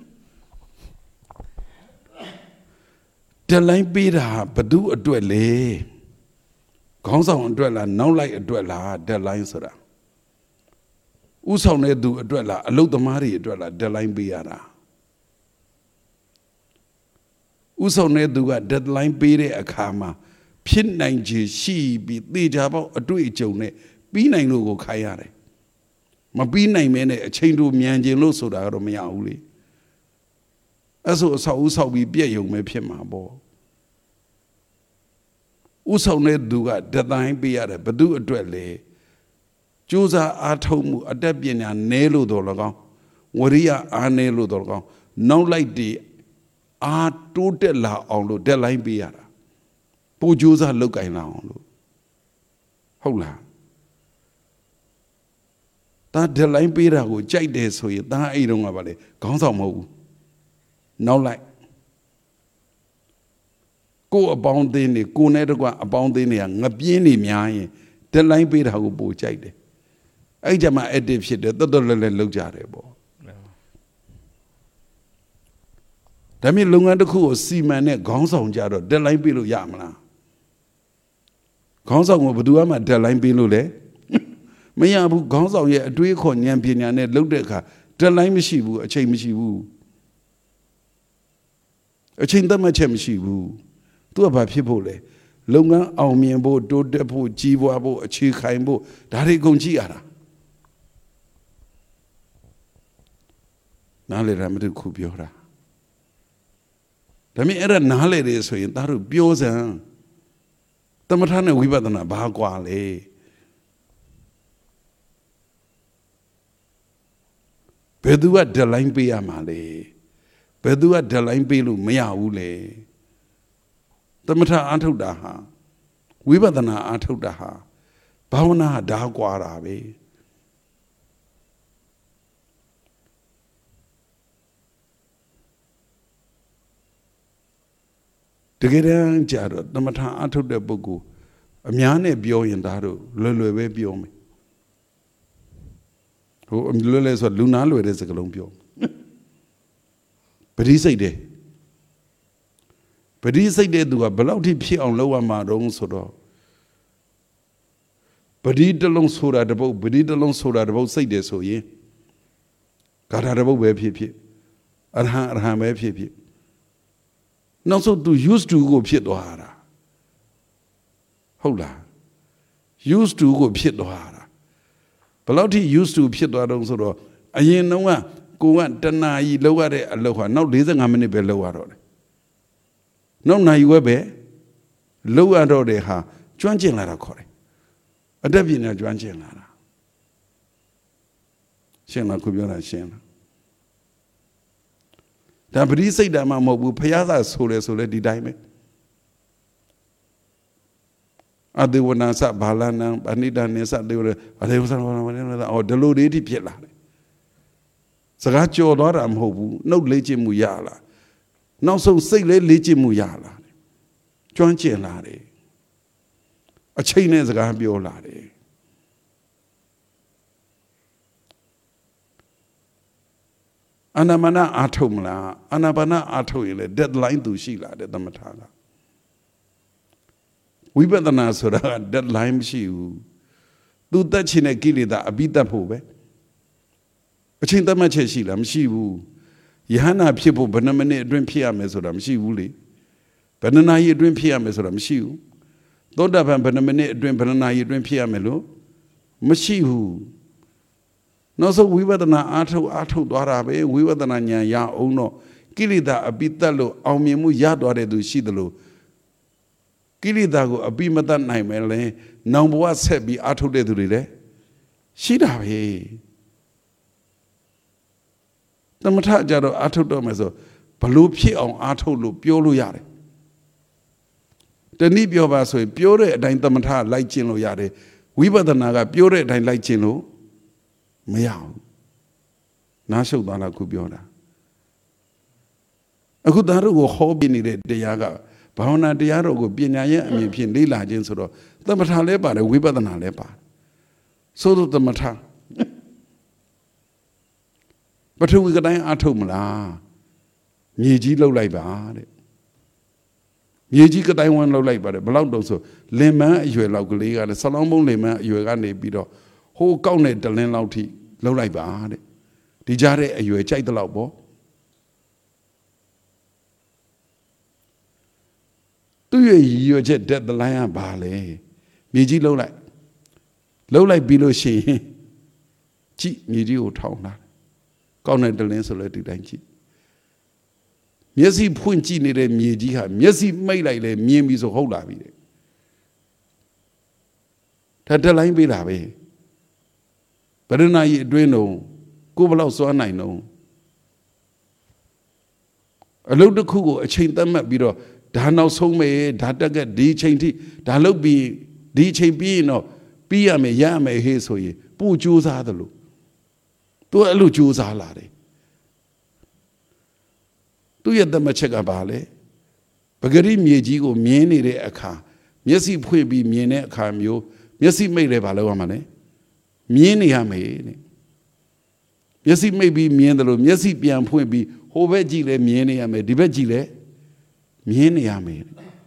deadline ပေးတာဘယ်သူအတွက်လဲခေါင်းဆောင်အတွက်လားနောက်လိုက်အတွက်လား deadline ဆိုတာဥဆောင်တဲ့သူအတွက်လားအလုပ်သမားတွေအတွက်လား deadline ပေးရတာဥဆောင်တဲ့သူက deadline ပေးတဲ့အခါမှာဖြစ်နိုင်ခြေရှိပြီးသေချာပေါက်အတွေ့အကြုံနဲ့ပြီးနိုင်လို့ကိုခိုင်းရတယ်မပြီးနိုင်မဲနဲ့အချိန်တို့မြန်ကျင်လို့ဆိုတာကတော့မရဘူးလေအဲ့ဆိုအဆောက်အဦဆောက်ပြီးပြည့်ရုံပဲဖြစ်မှာပေါ့ဥဆောင်တဲ့သူက deadline ပေးရတယ်ဘသူအတွက်လဲကြိုးစားအားထုတ်မှုအတတ်ပညာနည်းလို့တော့၎င်းဝရိယအားနည်းလို့တော့၎င်းနောက်လိုက်တည်အားတိုးတက်လာအောင်လို့ deadline ပေးရတာပိုကြိုးစားလုပ်ကင်လာအောင်လို့ဟုတ်လားဒါ deadline ပေးတာကိုကြိုက်တယ်ဆိုရင်ဒါအဲ့တုန်းကပါလေခေါင်းဆောင်မဟုတ်ဘူးနောက်လိုက်ကိုယ်အပေါင်းအသင်းတွေကိုယ်နဲ့တကွအပေါင်းအသင်းတွေကငပြင်းနေများရင် deadline ပေးတာကိုပိုကြိုက်တယ်အဲ့ကြမှာ active ဖြစ်တယ်တော်တော်လည်းလည်းလုပ်ကြတယ်ပေါ့ဒါမျိုးလုပ်ငန်းတစ်ခုကိုစီမံနဲ့ခေါင်းဆောင်ကြတော့ deadline ပေးလို့ရမလားခေါင်းဆောင်ကဘယ်သူမှ deadline ပေးလို့လဲမရဘူးခေါင်းဆောင်ရဲ့အတွေးခေါ်ဉာဏ်ပညာနဲ့လုပ်တဲ့အခါ deadline မရှိဘူးအချိန်မရှိဘူးအချိန်သတ်မှတ်ချက်မရှိဘူးသူကဘာဖြစ်ဖို့လဲလုပ်ငန်းအောင်မြင်ဖို့တိုးတက်ဖို့ကြီးပွားဖို့အခြေခိုင်ဖို့ဒါတွေကုန်ကြည့်ရတာနားလေရမတူခုပြောတာဒါမြင်အဲ့ဒါနားလေတယ်ဆိုရင်သားတို့ပြောစမ်းသမထနဲ့ဝိပဿနာဘာကွာလဲဘယ်သူက deadline ပေးရမှာလဲဘယ်သူက deadline ပေးလို့မရဘူးလေသမထအားထုတ်တာဟာဝိပဿနာအားထုတ်တာဟာဘာဝနာဓာကွာတာပဲတကယ်တမ်းကြတော့သမထအားထုတ်တဲ့ပုဂ္ဂိုလ်အများနဲ့ပြောရင်ဒါတို့လွယ်လွယ်ပဲပြောမယ်ဟိုလွယ်လွယ်ဆိုလူနာလွယ်တဲ့စကားလုံးပြောပရိစိတ်တယ်ပရိစိတ်တဲ့သူကဘယ်လောက်ထိဖြစ်အောင်လုပ်ရမှာတုံးဆိုတော့ပရိတလုံးဆိုတာတပုတ်ပရိတလုံးဆိုတာတပုတ်စိတ်တယ်ဆိုရင်ဂါထာတပုတ်ပဲဖြစ်ဖြစ်အရဟံအရဟံပဲဖြစ်ဖြစ်နောက်ဆုံးသူ used to ကိုဖြစ်သွားတာဟုတ်လား used to ကိုဖြစ်သွားတာဘယ်လောက်ထိ used to ဖြစ်သွားတော့ဆိုတော့အရင်တုန်းကကိုကတနာကြီးလောက်ရတဲ့အလုပ်ဟာနောက်၄၅မိနစ်ပဲလောက်ရတော့တယ်နောက်နိုင်ဝဲပဲလောက်ရတော့တဲ့ဟာကျွမ်းကျင်လာတာခေါ်တယ်အတတ်ပညာကျွမ်းကျင်လာတာရှင်းလားခုပြောတာရှင်းလားဒါပရိစိတ်တာမှမဟုတ်ဘူးဖျားစာဆိုတယ်ဆိုလဲဒီတိုင်းပဲအဒေဝနာစဘာလနံအနိဒာနေစဒေဝရအဒေဝစဘာလနံအော်ဒီလိုလေးတိဖြစ်လာတယ်စကားကြော်သွားတာမဟုတ်ဘူးနှုတ်လေ့ကျင့်မှုရလာနောက်ဆုံးစိတ်လေးလေ့ကျင့်မှုရလာတယ်ကျွမ်းကျင်လာတယ်အချိန်နဲ့စကားပြောလာတယ်အနာမနာအာထုတ်မလားအနာပါနာအာထုတ်ရင်လေ deadline သူရှိလာတယ်သမထကဝိပဿနာဆိုတာက deadline မရှိဘူးသူတက်ချင်တဲ့ကိလေသာအပြီးတတ်ဖို့ပဲအချိန်သတ်မှတ်ချက်ရှိလားမရှိဘူးယဟနာဖြစ်ဖို့ဘယ်နှမိနစ်အတွင်းဖြစ်ရမယ်ဆိုတာမရှိဘူးလေဘယ်နှနာရီအတွင်းဖြစ်ရမယ်ဆိုတာမရှိဘူးသောတာပန်ဘယ်နှမိနစ်အတွင်းဘယ်နှနာရီအတွင်းဖြစ်ရမယ်လို့မရှိဘူးနောက်ဆုံးဝိပဿနာအားထုတ်အားထုတ်သွားတာပဲဝိပဿနာဉာဏ်ရအောင်တော့ကိလေသာအပိတတ်လို့အောင်မြင်မှုရသွားတဲ့သူရှိသလိုကိလေသာကိုအပိမတတ်နိုင်မယ်လဲနောင်ဘဝဆက်ပြီးအားထုတ်တဲ့သူတွေလည်းရှိတာပဲသမထကြတော့အားထုတ်တော့မယ်ဆိုဘလို့ဖြစ်အောင်အားထုတ်လို့ပြောလို့ရတယ်တနည်းပြောပါဆိုရင်ပြောတဲ့အတိုင်းသမထလိုက်ကျင့်လို့ရတယ်ဝိပဿနာကပြောတဲ့အတိုင်းလိုက်ကျင့်လို့မရဘူးနားရှုပ်သွားတာခုပြောတာအခုသားတို့ကိုဟောပြနေတဲ့တရားကဘာဝနာတရားတော်ကိုပညာရဲ့အမြင်ဖြင့်လေ့လာခြင်းဆိုတော့သမထလည်းပါတယ်ဝိပဿနာလည်းပါတယ်ဆိုတော့သမထပထဝီကတိုင်းအားထုတ်မလားမြေကြီးလှုပ်လိုက်ပါတဲ့မြေကြီးကတိုင်းဝမ်းလှုပ်လိုက်ပါတယ်ဘလောက်တုံးဆိုလင်မန်းအရွယ်လောက်ကလေးကလည်းဆလောင်းမုံလင်မန်းအရွယ်ကနေပြီးတော့ဟိုးကောက်တဲ့တလင်းလောက်ထိလှုပ်လိုက်ပါတဲ့ဒီကြားတဲ့အရွယ်ကြိုက်တဲ့လောက်ပေါ့သူ့ရဲ့ရည်ရွယ်ချက်တက်တလိုင်းကဘာလဲမြေကြီးလှုပ်လိုက်လှုပ်လိုက်ပြီးလို့ရှိရင်ကြည့်မြေကြီးကိုထောင်လာကောင်းတဲ့တလင်းဆိုလဲဒီတိုင်းကြည့်မျက်စိဖွင့်ကြည့်နေတဲ့မြေကြီးဟာမျက်စိမိတ်လိုက်လဲမြင်ပြီဆိုဟုတ်လာပြီတဲ့ဒါတက်လိုင်းပေးတာပဲဗရဏာကြီးအတွင်းတော့ကိုဘလောက်စွမ်းနိုင်တော့အလုပ်တစ်ခုကိုအချိန်သတ်မှတ်ပြီးတော့ဒါနောက်ဆုံးပဲဒါတက်ကဒီချိန်ထိဒါလုပ်ပြီးဒီချိန်ပြီးရင်တော့ပြီးရမယ်ရမယ်ဟေးဆိုရင်ပူကြိုးစားသလိုသူအဲ့လိုကြိုးစားလာတယ်သူရဲ့တမချက်ကဘာလဲပဂရိမြေကြီးကိုမြင်နေတဲ့အခါမျက်စိဖွင့်ပြီးမြင်တဲ့အခါမျိုးမျက်စိမိတ်လဲဘာလို့ရမှာလဲမြင်နေရမယ်တဲ့မျက်စိမိတ်ပြီးမြင်တယ်လို့မျက်စိပြန်ဖွင့်ပြီးဟိုဘက်ကြည့်လဲမြင်နေရမယ်ဒီဘက်ကြည့်လဲမြင်နေရမယ်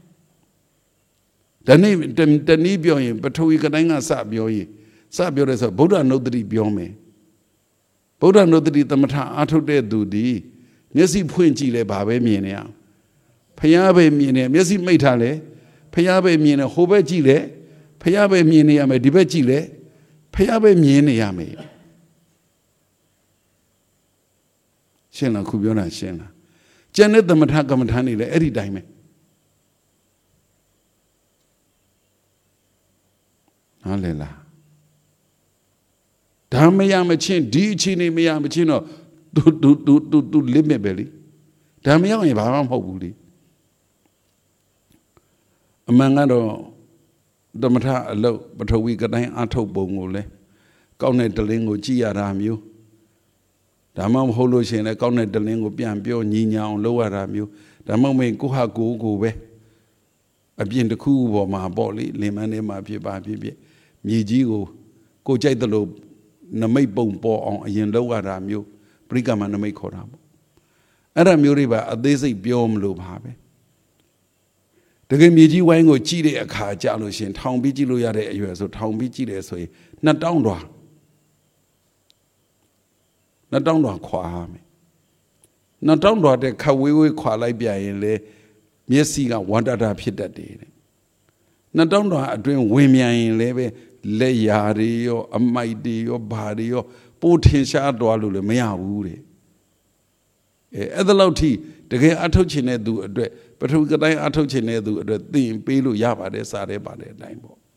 ဒါနဲ့တနည်းပြောရင်ပထဝီကတိုင်းကစပြောရင်စပြောတယ်ဆိုဗုဒ္ဓနုတ္တိပြောမယ်ဗုဒ္ဓနုတ္တိသမထအာထုတ်တဲ့သူဒီမျက်စိဖွင့်ကြည့်လဲဘာပဲမြင်နေအောင်ဖျားပဲမြင်နေမျက်စိမိတ်ထားလဲဖျားပဲမြင်နေဟိုဘက်ကြည့်လဲဖျားပဲမြင်နေရမယ်ဒီဘက်ကြည့်လဲဖျားပဲမြင်နေရမယ်ရှင်းလားခုပြောတာရှင်းလားကျန်တဲ့သမထကမ္မထာနေလဲအဲ့ဒီတိုင်းပဲနားလည်လားဒါမရမချင်းဒီအချိန်နေမရမချင်းတော့တူတူတူတူတူ limit ပဲလေဒါမရောက်ရင်ဘာမှမဟုတ်ဘူးလေအမှန်ကတော့သမထအလုပ်ပထဝီကတိုင်းအထုတ်ပုံကိုလဲကောင်းတဲ့တလင်းကိုကြည့်ရတာမျိုးဒါမှမဟုတ်လို့ရှိရင်လည်းကောင်းတဲ့တလင်းကိုပြန်ပြောညီညာအောင်လုပ်ရတာမျိုးဒါမှမဟုတ်ကိုဟာကိုကိုပဲအပြင်တစ်ခုပေါ်မှာပေါ့လေလင်မန်းထဲမှာဖြစ်ပါဖြစ်ဖြစ်မြေကြီးကိုကိုကြိုက်သလိုနမိတ်ပုံပေါ်အောင်အရင်လုပ်ရတာမျိုးပရိကမနမိတ်ခေါ်တာပေါ့အဲ့ဒါမျိုးတွေပါအသေးစိတ်ပြောမလို့ပါပဲတကယ်မြေကြီးဝိုင်းကိုကြည့်တဲ့အခါကြာလို့ရှင်ထောင်ပြီးကြည့်လို့ရတဲ့အရွယ်ဆိုထောင်ပြီးကြည့်တယ်ဆိုရင်နှစ်တောင်းတော်နှစ်တောင်းတော်ခွာရမယ်နှစ်တောင်းတော်တဲ့ခဝေးဝေးခွာလိုက်ပြန်ရင်လေမျက်စိကဝန္တတာဖြစ်တတ်တယ်တဲ့နှစ်တောင်းတော်အတွင်းဝင်မြန်ရင်လည်းပဲလက်ရာတွေရောအမိုက်တွေရောဘာတွေရောပိုးထင်ရှားသွားလို့လည်းမရဘူးတဲ့အဲအဲ့ဒါလောက်ထိတကယ်အထုတ်ချင်တဲ့သူအတွက်ပထဝီကတိုင်းအထုတ်ချင်တဲ့သူအတွက်သင်ပေးလို့ရပါတယ်စားတယ်ပါတယ်အတိုင်းပေါ့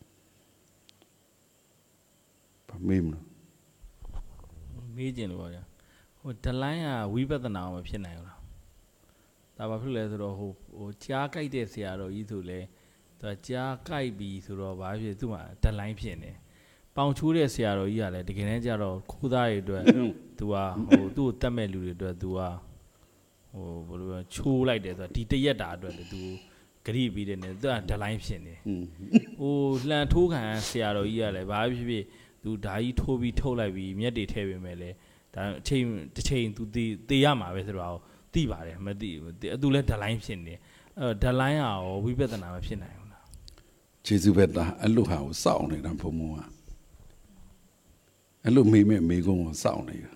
ဗမေးမလို့မေးကျင်လို့ပါဗျာဟိုဒလိုင်းကဝိပဿနာမဖြစ်နိုင်ဘူးလားဒါဘာဖြစ်လဲဆိုတော့ဟိုဟိုကြားကြိုက်တဲ့ဆရာတော်ကြီးဆိုလဲသူကကြားကြိုက်ပြီဆိုတော့ဘာဖြစ်သူ့မှာဒလိုင်းဖြစ်နေပေါင်ချိုးတဲ့ဆရာတော်ကြီးကလည်းတကယ်တမ်းကျတော့ခိုးသားတွေအတွက်သူကဟိုသူ့ကိုတတ်မဲ့လူတွေအတွက်သူကဟိုဘယ်လိုပြောချိုးလိုက်တယ်ဆိုတော့ဒီတရက်တာအတွက်သူဂရိပြီးတယ်နဲ့သူကဒလိုင်းဖြစ်နေဟိုလှန်ထိုးခံဆရာတော်ကြီးကလည်းဘာဖြစ်ဖြစ်သူဓာကြီးထိုးပြီးထုတ်လိုက်ပြီးမျက်တွေထည့်ပေးမယ်လေဒါအချိန်တစ်ချိန်သူတေးတေးရမှာပဲဆိုတော့သိပါတယ်မသိဘူးသူလည်းဒလိုင်းဖြစ်နေအဲ့တော့ဒလိုင်းကရောဝိပဿနာမဖြစ်နိုင်ဘူးလားကျေးဇူးပဲသားအဲ့လိုဟာကိုစောင့်နေတာဘုံဘုံကအဲ့လိုမေးမဲ့မေးခွန်းကိုစောင့်နေတာ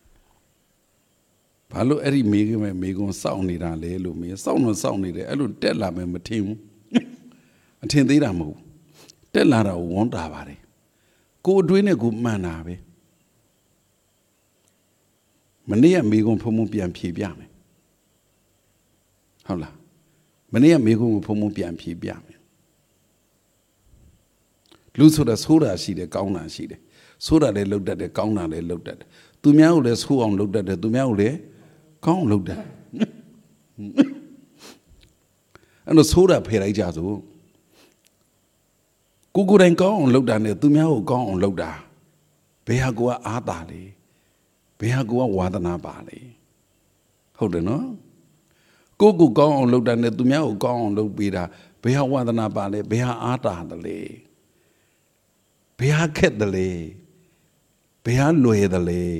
ဘာလို့အဲ့ဒီမေးခွန်းမဲ့မေးခွန်းစောင့်နေတာလဲလို့မေးစောင့်တော့စောင့်နေတယ်အဲ့လိုတက်လာမယ်မထင်ဘူးအထင်သေးတာမဟုတ်တက်လာတာဝန်းတာပါတယ်ကိုအတွင်းနဲ့ကိုမှန်တာပဲမနေ့ကမေးခွန်းဖုံဖုံပြန်ဖြေပြမယ်ဟုတ်လားမနေ့ကမေးခွန်းကိုဖုံဖုံပြန်ဖြေပြမယ်လူဆိုတာဆိုးတာရှိတယ်ကောင်းတာရှိတယ်ဆိုးတာလည်းလုပ်တတ်တယ်ကောင်းတာလည်းလုပ်တတ်တယ်သူများကိုလည်းဆိုးအောင်လုပ်တတ်တယ်သူများကိုလည်းကောင်းအောင်လုပ်တတ်အဲ့လိုဆိုးတာဖယ်လိုက်ကြစို့ကိုကိုယ်တိုင်ကောင်းအောင်လုပ်တာနဲ့သူများကိုကောင်းအောင်လုပ်တာဘယ်ဟာကိုကအားတာလဲဘယ်ဟာကိုကဝါသနာပါလဲဟုတ်တယ်နော်ကိုကိုကောင်းအောင်လုပ်တာနဲ့သူများကိုကောင်းအောင်လုပ်ပေးတာဘယ်ဟာဝါသနာပါလဲဘယ်ဟာအားတာတယ်လဲဘယ်ဟာခက်တယ်လဲဘယ်ဟာလွယ်တယ်လဲ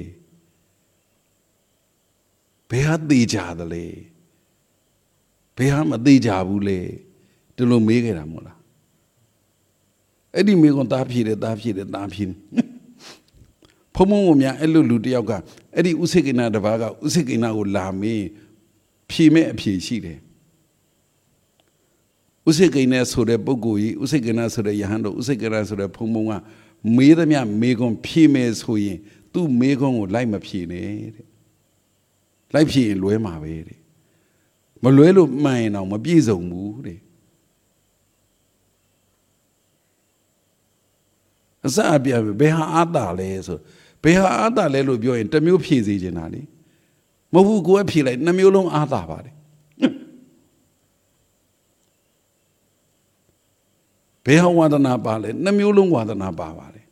ဘယ်ဟာသိကြတယ်လဲဘယ်ဟာမသိကြဘူးလဲဒီလိုမေးခဲ့တာမဟုတ်လားအဲ့ဒီမိကွန်သားဖြည့်တယ်သားဖြည့်တယ်သားဖြည့်ဖုံဖုံကိုများအဲ့လိုလူတယောက်ကအဲ့ဒီဥစိကိနာတစ်ပါးကဥစိကိနာကိုလာမေးဖြည့်မဲ့အဖြေရှိတယ်ဥဥစိတ်ကိန်းနဲ့ဆိုတဲ့ပုဂ္ဂိုလ်ကြီးဥစိတ်ကိန်းနဲ့ဆိုတဲ့ယဟန်တို့ဥစိတ်ကိန်းနဲ့ဆိုတဲ့ဘုံဘုံကမေးသမျှမေခွန်ဖြေမယ်ဆိုရင်သူ့မေခွန်ကိုလိုက်မဖြေနဲ့တဲ့လိုက်ဖြေရင်လွဲမှာပဲတဲ့မလွဲလို့မှန်ရင်တော့မပြည့်စုံဘူးတဲ့အစအပြဘယ်ဟာအာတာလဲဆိုဘယ်ဟာအာတာလဲလို့ပြောရင်တစ်မျိုးဖြေစေချင်တာလေမဟုတ်ဘူးကိုယ်ကဖြေလိုက်နှစ်မျိုးလုံးအာတာပါတယ်ဘယ်ဟာဝါဒနာပါလဲနှစ်မျိုးလုံးဝါဒနာပါပါတယ်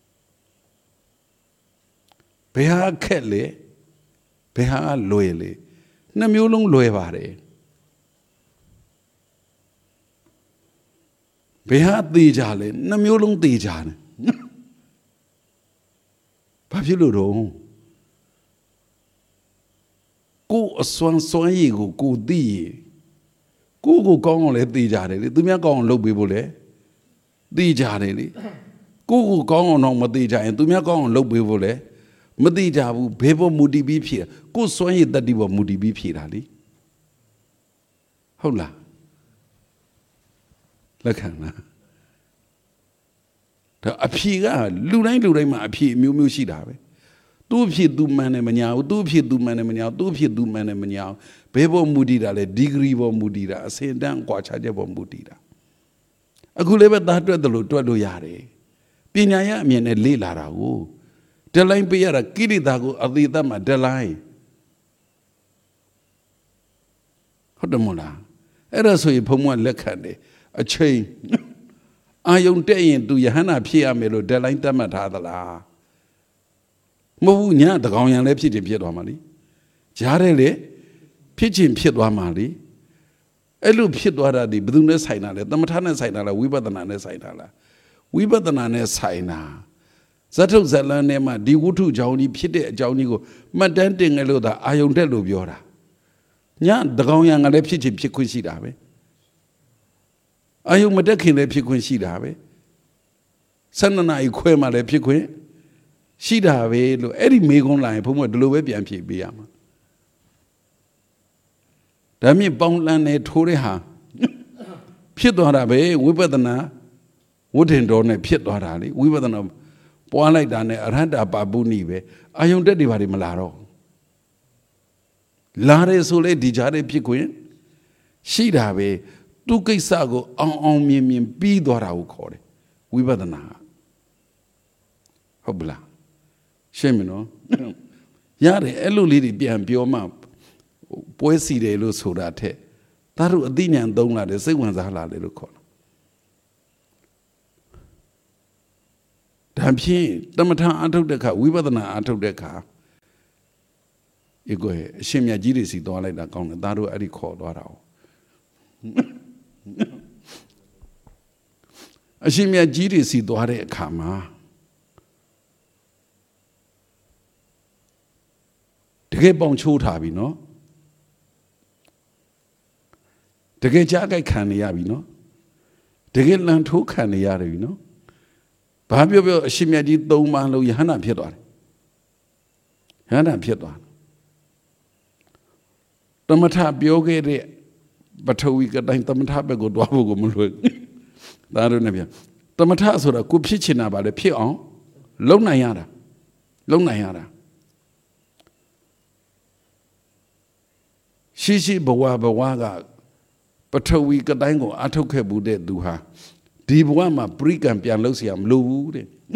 ဘယ်ဟာခက်လဲဘယ်ဟာလွယ်လဲနှစ်မျိုးလုံးလွယ်ပါတယ်ဘယ်ဟာသေးကြလဲနှစ်မျိုးလုံးသေးကြတယ်ဘာဖြစ်လို့တော့ကိုအစွမ်းစွမ်းရည်ကိုကိုသိရကိုကိုကောင်းအောင်လဲသိကြတယ်လေသူများကောင်းအောင်လုပ်ပေးဖို့လဲသိကြတယ်လေကိုကိုကောင်းအောင်တော့မသိကြရင်သူများကောင်းအောင်လုပ်ပေးဖို့လဲမသိကြဘူးဘယ်ပေါ်မူတည်ပြီးဖြေကိုစွမ်းရည်တတိပေါ်မူတည်ပြီးဖြေတာလေဟုတ်လားလက်ခံလားဒါအဖြေကလူတိုင်းလူတိုင်းမှာအဖြေအမျိုးမျိုးရှိတာပဲသူ့အဖြေသူမှန်တယ်မညာဘူးသူ့အဖြေသူမှန်တယ်မညာဘူးသူ့အဖြေသူမှန်တယ်မညာဘူးဘယ်ပေါ်မူတည်တာလဲဒီဂရီပေါ်မူတည်တာအစင်တန်းကွာခြားချက်ပေါ်မူတည်တာအခုလည်းပဲသားတွက်တယ်လို့တွက်လို့ရတယ်ပညာရအမြင်နဲ့လေ့လာတာကိုဒက်လိုင်းပေးရတာကိရိတာကိုအသေးသက်မှာဒက်လိုင်းဟုတ်တယ်မို့လားအဲ့ဒါဆိုရင်ဘုံကလက်ခံတယ်အချိန်အာယုံတဲ့ရင်သူယဟန္တာဖြစ်ရမယ်လို့ဒက်လိုင်းတတ်မှတ်ထားသလားမဟုတ်ဘူးညာတကောင်ရံလည်းဖြစ်ချင်ဖြစ်သွားမှာလीကြားတယ်လေဖြစ်ချင်ဖြစ်သွားမှာလीအဲ့လိုဖြစ်သွားတာဒီဘယ်သူနဲ့ဆိုင်တာလဲသမထနဲ့ဆိုင်တာလားဝိပဿနာနဲ့ဆိုင်တာလားဝိပဿနာနဲ့ဆိုင်တာဇတ်ထုတ်ဇလန်းထဲမှာဒီဝုထုကြောင့်ဒီဖြစ်တဲ့အကြောင်းကြီးကိုမှတ်တမ်းတင်ကြလို့သာအာယုံတက်လို့ပြောတာညာတကောင်ရံကလည်းဖြစ်ချင်ဖြစ်ခွင့်ရှိတာပဲအာယုံမတက်ခင်လည်းဖြစ်ခွင့်ရှိတာပဲဆန္ဒနာဤခွဲမှလည်းဖြစ်ခွင့်ရှိတာပဲလို့အဲ့ဒီမေကုန်းလာရင်ဘုံကဒီလိုပဲပြန်ဖြေပေးရမှာဒါမြင့်ပေါင်းလန်းနေထိုးတဲ့ဟာဖြစ်သွားတာပဲဝိပဿနာဝဋ္ဌင်တော်နဲ့ဖြစ်သွားတာလေဝိပဿနာပွားလိုက်တာနဲ့အရဟတပါပုနိပဲအာယုံတက်တွေဘာတွေမလာတော့လာတယ်ဆိုလေဒီကြားတဲ့ဖြစ်ခွင့်ရှိတာပဲသူကိစ္စကိုအောင်အောင်မြင်မြင်ပြီးသွားတာကိုခေါ်တယ်ဝိပဿနာဟုတ်ပလားရှင်းမနော်ရတယ်အဲ့လိုလေးတွေပြန်ပြောမှပွဲစီတယ်လို့ဆိုတာထက်ဒါတို့အသိဉာဏ်သုံးလာတယ်စိတ်ဝင်စားလာတယ်လို့ခေါ်တယ်ဒါဖြင့်တမထအထုတ်တဲ့အခါဝိပဿနာအထုတ်တဲ့အခါဒီကိုအရှင်မြတ်ကြီးတွေစီသွားလိုက်တာကောင်းတယ်ဒါတို့အဲ့ဒီခေါ်သွားတာ哦အရှင်မြတ်ကြီးတွေစီသွားတဲ့အခါမှာတကယ်ပေါင်ချိုးထားပြီနော်တကယ်ကြားကြိုက်ခံနေရပြီနော်တကယ်လန်ထိုးခံနေရတယ်ပြီနော်ဘာပြောပြောအရှင်မြတ်ကြီးသုံးပါးလုံးယဟန္တာဖြစ်သွားတယ်ယဟန္တာဖြစ်သွားတယ်တမထပြောခဲ့တဲ့ပထဝီကတိုင်းတမထဘက်ကိုတွားဖို့ကိုမလွယ်ဒါတို့နဲ့ပြန်တမထဆိုတာကိုဖြစ်ချင်တာပါလေဖြစ်အောင်လုံနိုင်ရတာလုံနိုင်ရတာရှိရှိဘဝဘဝကပထဝီကတိုင်းကိုအထုတ်ခဲ့ဘူးတဲ့သူဟာဒီဘဝမှာပရိကံပြန်လုပ်เสียမလိုဘူး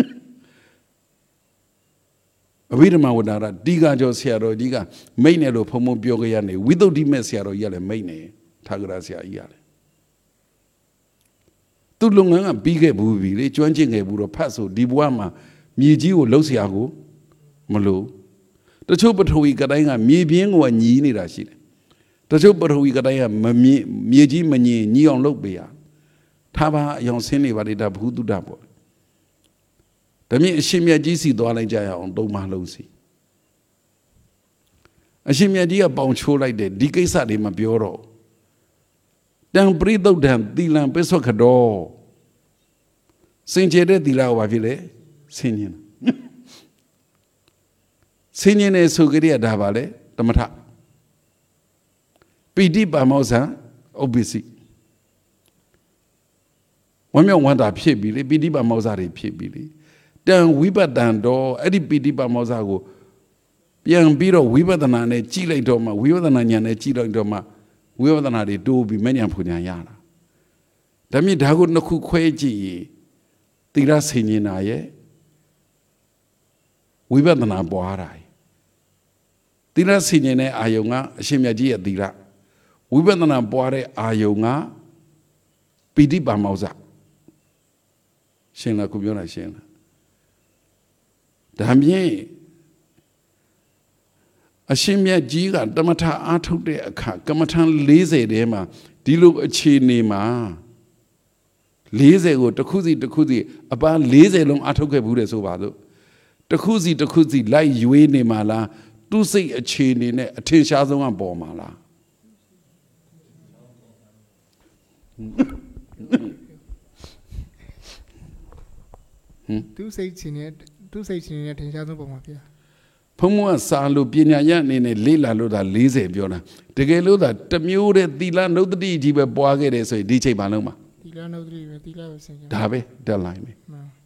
တဲ့အဘိဓမ္မာဝတ္တရဒီကကျော်ဆရာတော်ကြီးကမိတ်တယ်လို့ဖုံဖုံပြောကြရနေဝိသုဒ္ဓိမဲ့ဆရာတော်ကြီးကလည်းမိတ်နေထာဂရဆရာကြီးရတယ်သူလုပ်ငန်းကပြီးခဲ့ဘူးပြီလေကျွမ်းကျင်ခဲ့ဘူးတော့ဖတ်ဆိုဒီဘဝမှာမြေကြီးကိုလှုပ်ဆရာကိုမလိုတချို့ပထဝီကတိုင်းကမြေပြင်းကိုညီးနေတာရှိတယ်တချို့ပထဝီကတိုင်းကမမြေမြေကြီးမညီညီအောင်လုပ်ပေးရထားပါအယောင်ဆင်းနေပါလေဒါဘုသူတ္တပေါ့ဒါမြင့်အရှင်မြတ်ကြီးစီသွားလိုက်ကြရအောင်သုံးပါလုံးစီအရှင်မြတ်ကြီးကပေါင်ချိုးလိုက်တယ်ဒီကိစ္စတွေမပြောတော့တံပရိသုဒ္ဓံသီလံပစ္ဆွခတောစင်ကြယ်တဲ့သီလကိုဘာဖြစ်လဲဆင်ញင်ဆင်ញင်နေဆိုကြရတာပါလေတမထပိဋိပါမောဇံဥပ္ပစ္စည်းဝမ်းမြောက်ဝမ်းသာဖြစ်ပြီလေပိဋိပါမောဇ္ဇတွေဖြစ်ပြီလေတန်ဝိပဿနာတော့အဲ့ဒီပိဋိပါမောဇ္ဇကိုပြန်ပြီးတော့ဝိပဿနာနဲ့ကြည့်လိုက်တော့မှဝိပဿနာဉာဏ်နဲ့ကြည့်လိုက်တော့မှဝိပဿနာတွေတိုးပြီးမဲ့ဉာဏ်ဖူဉာဏ်ရတာဒါမြင့်ဒါကိုနှစ်ခုခွဲကြည့်ရင်သီလဆင်ញင်တာရဲ့ဝိပဿနာပွားတာသီလဆင်ញင်တဲ့အာယုံကအရှင်မြတ်ကြီးရဲ့သီလဝိပဿနာပွားတဲ့အာယုံကပိဋိပါမောဇ္ဇရှင်းလားခုပြောတာရှင်းလားဒါမြင့်အရှင်မြတ်ကြီးကတမထအားထုတ်တဲ့အခါကမ္မထလေးဆယ်ထဲမှာဒီလိုအခြေအနေမှာလေးဆယ်ကိုတစ်ခုစီတစ်ခုစီအပန်းလေးဆယ်လုံးအားထုတ်ခဲ့ဘူးတယ်ဆိုပါစို့တစ်ခုစီတစ်ခုစီလိုက်ရွေးနေမှာလားသူ့စိတ်အခြေအနေနဲ့အထင်ရှားဆုံးကပေါ်မှာလားသူစိတ်ချင်းနဲ့သူစိတ်ချင်းနဲ့ထင်ရှားဆုံးပုံမှာဗျာဘုံဘကစာလို့ပညာရအနေနဲ့လေးလာလို့သာလေးဆယ်ပြောတာတကယ်လို့သာတမျိုးတဲ့သီလနှုတ်တတိကြီးပဲပွားခဲ့တယ်ဆိုရင်ဒီချိန်ပါလုံးမှာသီလနှုတ်တတိပဲသီလပဲဆင်ကြဒါပဲတက်လိုက်မယ်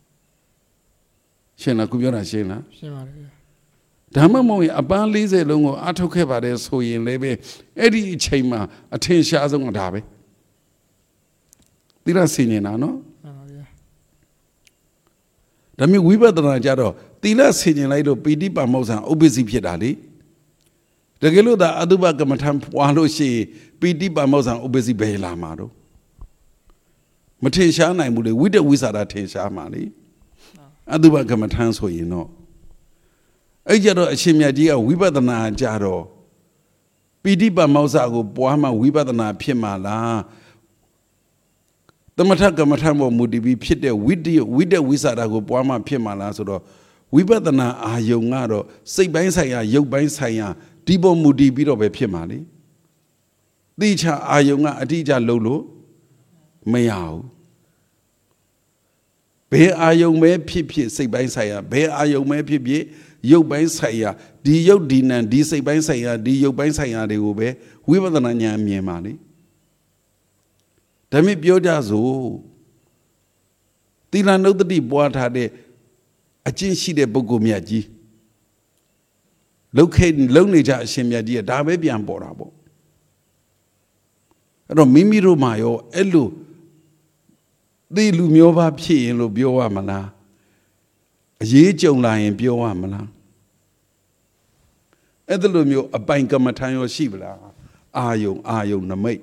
ရှင်းလားခုပြောတာရှင်းလားရှင်းပါတယ်ဗျာဒါမှမဟုတ်ရင်အပန်းလေးဆယ်လုံးကိုအထုတ်ခဲ့ပါတယ်ဆိုရင်လည်းပဲအဲ့ဒီအချိန်မှာအထင်ရှားဆုံးကဒါပဲသီလဆင်ញင်တာနော်မှန်ပါဗျာဒါမျိုးဝိပဿနာကြတော့သီလဆင်ញင်လိုက်တော့ပိဋိပါမောဇ္ဇဥပ္ပစ္စည်းဖြစ်တာလေတကယ်လို့သာအတုပကမ္မထံပွားလို့ရှိရင်ပိဋိပါမောဇ္ဇဥပ္ပစ္စည်းပဲလာမှာတော့မထင်ရှားနိုင်ဘူးလေဝိတ္တဝိသရာထင်ရှားမှာလေအတုပကမ္မထံဆိုရင်တော့အဲ့ကြတော့အရှင်မြတ်ကြီးကဝိပဿနာကြတော့ပိဋိပါမောဇ္ဇကိုပွားမှဝိပဿနာဖြစ်မှာလားသမထကမ္မထံပေါ်မူတည်ပြီးဖြစ်တဲ့ဝိတ္တဝိတ္တဝိသရာကိုပွားမှဖြစ်မှာလားဆိုတော့ဝိပဿနာအာယုံကတော့စိတ်ပိုင်းဆိုင်ရာရုပ်ပိုင်းဆိုင်ရာဒီပေါ်မူတည်ပြီးတော့ပဲဖြစ်မှာလေတိချာအာယုံကအတိအကျလုံးလို့မရဘူးဘယ်အာယုံပဲဖြစ်ဖြစ်စိတ်ပိုင်းဆိုင်ရာဘယ်အာယုံပဲဖြစ်ဖြစ်ရုပ်ပိုင်းဆိုင်ရာဒီရုပ်ဒီနံဒီစိတ်ပိုင်းဆိုင်ရာဒီရုပ်ပိုင်းဆိုင်ရာတွေကိုပဲဝိပဿနာဉာဏ်မြင်ပါလေဒါမြင့်ပြောကြစို့သီလနှုတ်တတိပွားထားတဲ့အကျင့်ရှိတဲ့ပုဂ္ဂိုလ်မြတ်ကြီးလောက်ခဲလုံနေကြအရှင်မြတ်ကြီးကဒါပဲပြန်ပေါ်တာပေါ့အဲ့တော့မိမိတို့မှာရောအဲ့လိုသိလူမျိုးပါဖြစ်ရင်လို့ပြောရမလားအရေးကြုံလာရင်ပြောရမလားအဲ့ဒါလိုမျိုးအပိုင်ကမ္မထံရောရှိပလားအာယုံအာယုံနမိတ်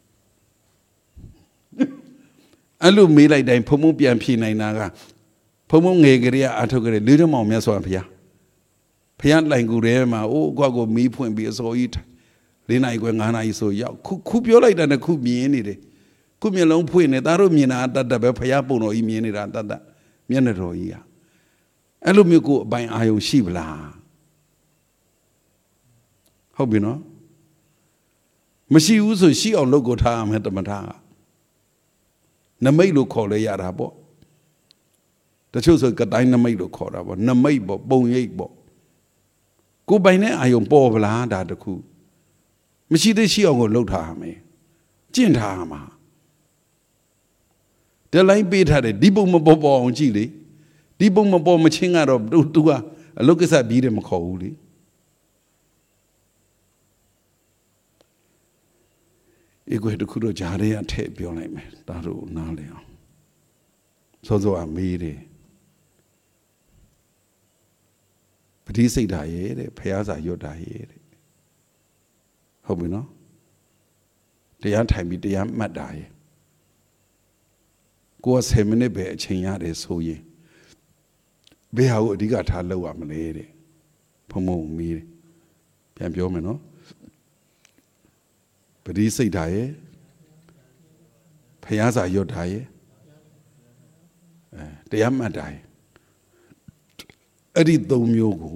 အဲ့လိုမေးလိုက်တိုင်းဖုံဖုံပြန်ဖြေနိုင်တာကဖုံဖုံငယ်ကလေးကအထုတ်ကြတယ်လေးတော်မောင်မြတ်စွာဘုရားဘုရားလိုင်ကူထဲမှာအိုးအကွက်ကိုမီးဖွင့်ပြီးအစောကြီးလေးနိုင်ခွဲငါးနိုင်ဆိုရောက်ခုခုပြောလိုက်တာနဲ့ခုမြင်နေတယ်ခုမျက်လုံးဖွင့်နေသားတို့မြင်တာတတ်တတ်ပဲဘုရားပုံတော်ကြီးမြင်နေတာတတ်တတ်မျက်နှာတော်ကြီးอ่ะအဲ့လိုမျိုးကိုအပိုင်အာယုံရှိပလားဟုတ်ပြီနော်မရှိဘူးဆိုရှိအောင်လုပ်ကိုထားရမယ်တမထကနမိတ်လို့ခေါ်လဲရတာပေါ့တချို့ဆိုကတိုင်းနမိတ်လို့ခေါ်တာပေါ့နမိတ်ပေါ့ပုံရိပ်ပေါ့ကိုပိုင်တဲ့အာယုံပေါ်ပလားဒါတခုမရှိသေးရှိအောင်ကိုလှုပ်ထားရမယ်ကျင့်ထားရမှာတလိုင်းပေးထားတယ်ဒီပုံမပေါ်ပေါ်အောင်ကြည့်လေဒီပုံမပေါ်မချင်းကတော့သူသူကအလုတ်ကိစ္စပြီးတယ်မခေါ်ဘူးလေဧကွေတခုတော့ဂျာရဲအထည့်ပြောလိုက်မယ်ဒါတို့နားလည်အောင်စောစောအမေးတယ်ပတိစိတ်ဓာရဲ့တဲ့ဖះစာရွတ်တာရဲ့တဲ့ဟုတ်ပြီနော်တရားထိုင်ပြီးတရားမှတ်တာရဲ့ကိုယ်ဆယ်မိနစ်ပဲအချိန်ရတယ်ဆိုရင်ဘယ်ဟာကိုအဓိကထားလောက်ရမလဲတဲ့ဖုံဖုံမေးတယ်ပြန်ပြောမယ်နော်ပတိစိတ်ဓာရဲ့ဖះစာရွတ်တာရဲ့အဲတရားမှတ်တာရဲ့အဲ့ဒီသုံးမျိုးကို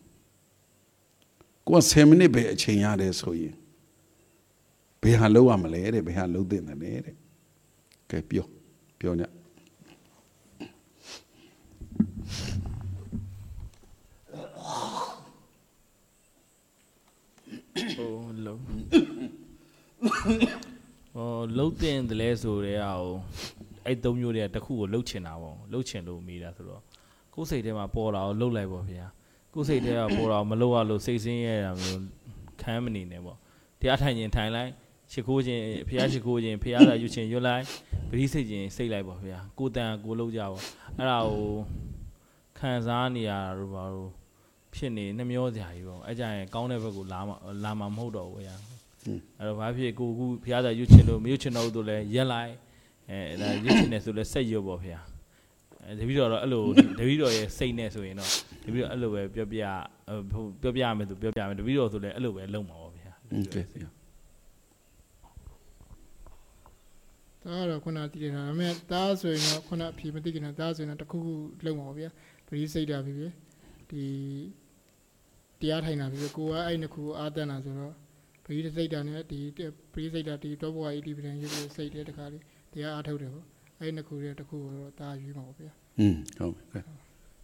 ကိုယ်ဆယ်မိနစ်ပဲအချိန်ရတယ်ဆိုရင်ဘယ်ဟာလောက်ရမလဲတဲ့ဘယ်ဟာလောက်သင့်တယ်တဲ့ကဲပြောပြောညဟိုလုံးဟောလုံးတင်တယ်လဲဆိုတဲ့ဟာကိုအဲ့သုံးမျိုးတွေကတစ်ခုကိုလှုပ်ချင်တာပေါ့လှုပ်ချင်လို့မိတာဆိုတော့ကိုယ်စိတ်ထဲမှာပေါ်လာအောင်လှုပ်လိုက်ပေါ့ဗျာကိုယ်စိတ်ထဲကပေါ်လာအောင်မလှုပ်ရလို့စိတ်ဆင်းရဲတာမျိုးခံမနေနဲ့ပေါ့တရားထိုင်ရင်ထိုင်လိုက်ရှိခိုးခြင်းဖျားရှိခိုးခြင်းဖျားသာယူခြင်းရွတ်လိုက်ပရိစိတ်ခြင်းစိတ်လိုက်ပေါ့ဗျာကိုတန်ကိုလှုပ်ကြပေါ့အဲ့ဒါကိုခံစားနေရတာတို့ဘာလို့ဖြစ်နေနှမျောစရာကြီးပေါ့အဲ့ကြရင်ကောင်းတဲ့ဘက်ကိုလာမှာလာမှာမဟုတ်တော့ဘူးဗျာအဲ့တော့ဘာဖြစ်ကိုကူဖျားသာယူခြင်းလို့မယူခြင်းတော့တို့လည်းရက်လိုက်အဲဒါယူခြင်းနဲ့ဆိုလည်းဆက်ရွတ်ပေါ့ဗျာတပည့်တော်တော့အဲ့လိုတပည့်တော်ရဲ့စိတ်နဲ့ဆိုရင်တော့တပည့်တော်အဲ့လိုပဲပြောပြပြောပြမယ်သူပြောပြမယ်တပည့်တော်ဆိုလည်းအဲ့လိုပဲလုပ်မှာပေါ့ဗျာဒါကတော့ခုနတည်တယ်ဒါပေမဲ့ဒါဆိုရင်တော့ခုနအဖြေမသိခင်တော့ဒါဆိုရင်တော့တစ်ခုခုလုံးပါဗျာပရိစိတ်တာဖြစ်ဖြစ်ဒီတရားထိုင်တာဖြစ်ဖြစ်ကိုကအဲ့နှစ်ခုအာသန်တာဆိုတော့ပရိစိတ်တာနဲ့ဒီပရိစိတ်တာဒီတော့ဘဝအီဒီပဒံရုပ်ရဲ့စိတ်တဲ့တခါလေးတရားအားထုတ်တယ်ပေါ့အဲ့နှစ်ခုရဲ့တစ်ခုတော့ဒါရွေးမှာပေါ့ဗျာอืมဟုတ်ကဲ့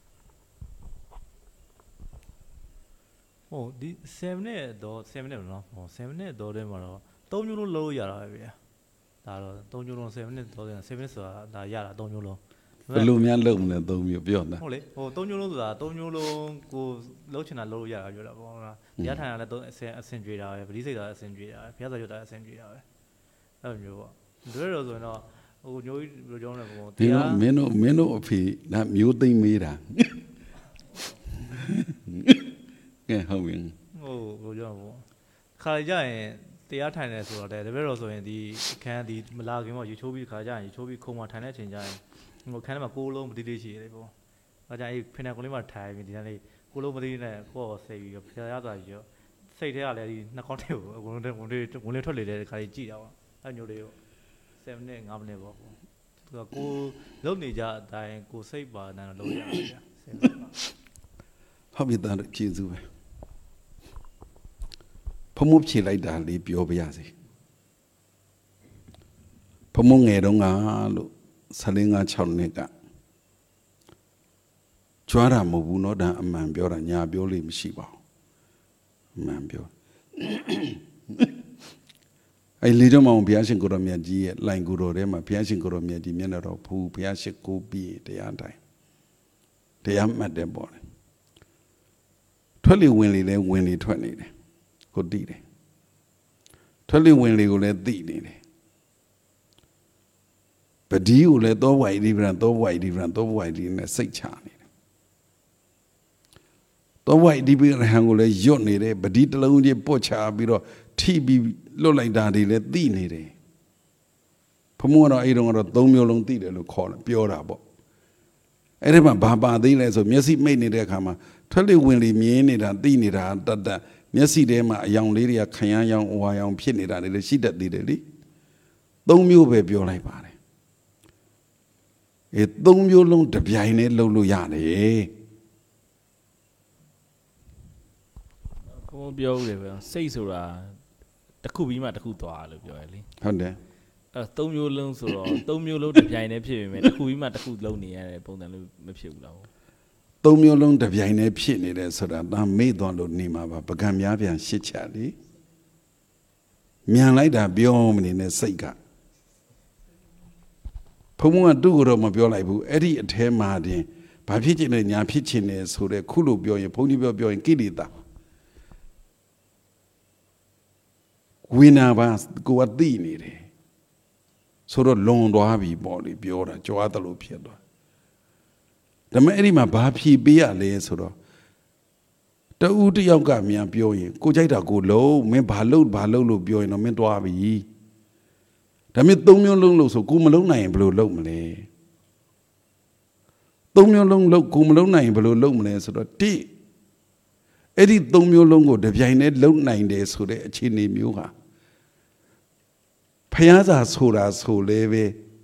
ဟိုဒီ7နဲ့တော့7နဲ့နော်ဟို7နဲ့တော့တဲ့မှာတော့သုံးမျိုးလုံးလုံးရတာပဲဗျာဒါတော့သုံးမျိုးလုံး7နဲ့တော့7နဲ့ဆိုတာဒါရတာသုံးမျိုးလုံးဘယ်လိုများလုံးမလဲသုံးမျိုးပြောတာဟုတ်လေဟိုသုံးမျိုးလုံးဆိုတာသုံးမျိုးလုံးကိုလုံးချင်တာလုံးရတာပြောတာပေါ့ဟုတ်လားရထိုင်ရလဲသုံးအစင်အစင်ကြွေတာပဲပရိစိတ်တာအစင်ကြွေတာပဲဘုရားစာရွတ်တာအစင်ကြွေတာပဲအဲ့လိုမျိုးပေါ့ဒါတော့ဆိုရင်တော့ဟိုမျိုးကြီးဘယ်လိုကြောင်းလဲပေါ့တရားမင်းတို့မင်းတို့အဖေဒါမျိုးသိမ့်မေးတာကဲဟုတ်ပြီဟိုဘယ်လိုကြောင်းပေါ့ခါကြရင်တရားထိုင်တယ်ဆိုတော့တဲ့တပည့်တော်ဆိုရင်ဒီအခန်းဒီမလာခင်ပေါ့ရေချိုးပြီးခါကြရင်ရေချိုးပြီးခုံမထိုင်တဲ့အချိန်ကျရင်ဟိုခန်းထဲမှာကိုယ်လုံးမတိတိရှိရတယ်ပေါ့ခါကြရင်ဖိနေကိုလေးမှာထိုင်ပြီးဒီနေ့ကိုယ်လုံးမတိတိနဲ့ကိုယ့်စိတ်ပြီးဖျားရသွားပြီးတော့စိတ်ထဲကလည်းဒီနှာခေါင်းထဲကိုဝင်ဝင်ဝင်လေးထွက်လေတဲ့ခါကြီးကြည့်တာပေါ့အဲ့မျိုးလေးကို7မိနစ်5မိနစ်ပေါ့သူကကိုလုံနေကြအတိုင်းကိုစိတ်ပါအတိုင်းလုံးရပါဗျာဟုတ်ပြီသားကျေးဇူးပဲဖမိုးဖြေလိုက်တာလေးပြောပြရစီဖမိုးငယ်တော့ငါလို့ဆယ်ငါး၆နှစ်ကကြွားတာမဟုတ်ဘူးเนาะဒါအမှန်ပြောတာညာပြောလို့မရှိပါဘူးအမှန်ပြောအဲ့လေတော့မောင်ဘုရားရှင်ကိုရောမြတ်ကြီးရဲ့လိုင်ကိုတော်ထဲမှာဘုရားရှင်ကိုရောမြတ်ကြီးမျက်နှာတော်ဖူးဘုရားရှိခိုးပြီးတရားတိုင်းတရားမှတ်တယ်ပေါ့လေထွက်လေဝင်လေလဲဝင်လေထွက်နေတယ်ကိုသိတယ်ထွက်လေဝင်လေကိုလည်းသိနေတယ်ပဒီကိုလည်းသောဝိုင်ဒီဗရန်သောဝိုင်ဒီဗရန်သောဝိုင်ဒီနဲ့စိတ်ချနေတယ်သောဝိုင်ဒီဗရန်ကိုလည်းရွတ်နေတယ်ပဒီတလုံးကြီးပုတ်ချပြီးတော့ထိပြီးလွတ်လိုက်တာတွေလည်းသိနေတယ်ဖမိုးကတော့အဲ့တုန်းကတော့သုံးမျိုးလုံးသိတယ်လို့ခေါ်တယ်ပြောတာပေါ့အဲ့ဒီမှာဘာပါသေးလဲဆိုမျက်စိမိတ်နေတဲ့အခါမှာထွက်လေဝင်လေမြင်နေတာသိနေတာတတ်တတ်မျက်စိထဲမှာအယောင်လေးတွေကခရမ်းရောင်အဝါရောင်ဖြစ်နေတာတွေလည်းရှိတတ်သေးတယ်လေသုံးမျိုးပဲပြောလိုက်ပါတယ်အဲသုံးမျိုးလုံးတစ်ပြိုင်နဲ့လှုပ်လို့ရတယ်ဘုံပြောဦးတယ်ပဲစိတ်ဆိုတာတစ်ခုပြီးမှတစ်ခုသွားလို့ပြောရလေဟုတ်တယ်အဲသုံးမျိုးလုံးဆိုတော့သုံးမျိုးလုံးတစ်ပြိုင်နဲ့ဖြစ်ပေမဲ့တစ်ခုပြီးမှတစ်ခုလုံးနေရတဲ့ပုံစံလို့မဖြစ်ဘူးလားသုံးမျိုးလုံးတစ်ပြိုင်နဲ့ဖြစ်နေတယ်ဆိုတာဒါမေ့သွားလို့နေမှာပါပကံများပြန်ရှစ်ချလေမြန်လိုက်တာပြောမနေနဲ့စိတ်ကဘုံဘုံကသူ့ကိုတော့မပြောလိုက်ဘူးအဲ့ဒီအထဲမှာတင်ဘာဖြစ်ချင်လဲညာဖြစ်ချင်တယ်ဆိုတဲ့ခုလိုပြောရင်ဘုန်းကြီးပြောပြောရင်ကိလေသာဝိနာပါကိုယ်ကသိနေတယ်ဆိုတော့လွန်သွားပြီပေါ့လေပြောတာကြွားတယ်လို့ဖြစ်သွားဒါမဲ့အဲ့ဒီမှာဘာဖြေပေးရလဲဆိုတော့တဦးတယောက်ကမြန်ပြောရင်ကိုကြိုက်တာကိုလုံးမင်းဘာလုပ်ဘာလုပ်လို့ပြောရင်တော့မင်းသွားပြီဒါမဲ့သုံးမျိုးလုံးလို့ဆိုကိုမလုံးနိုင်ရင်ဘယ်လိုလုပ်မလဲသုံးမျိုးလုံးလို့ကိုမလုံးနိုင်ရင်ဘယ်လိုလုပ်မလဲဆိုတော့တိအဲ့ဒီသုံးမျိုးလုံးကိုတပြိုင်တည်းလုံးနိုင်တယ်ဆိုတဲ့အခြေအနေမျိုးဟာဖျားစာဆိုတာဆိုလဲပဲ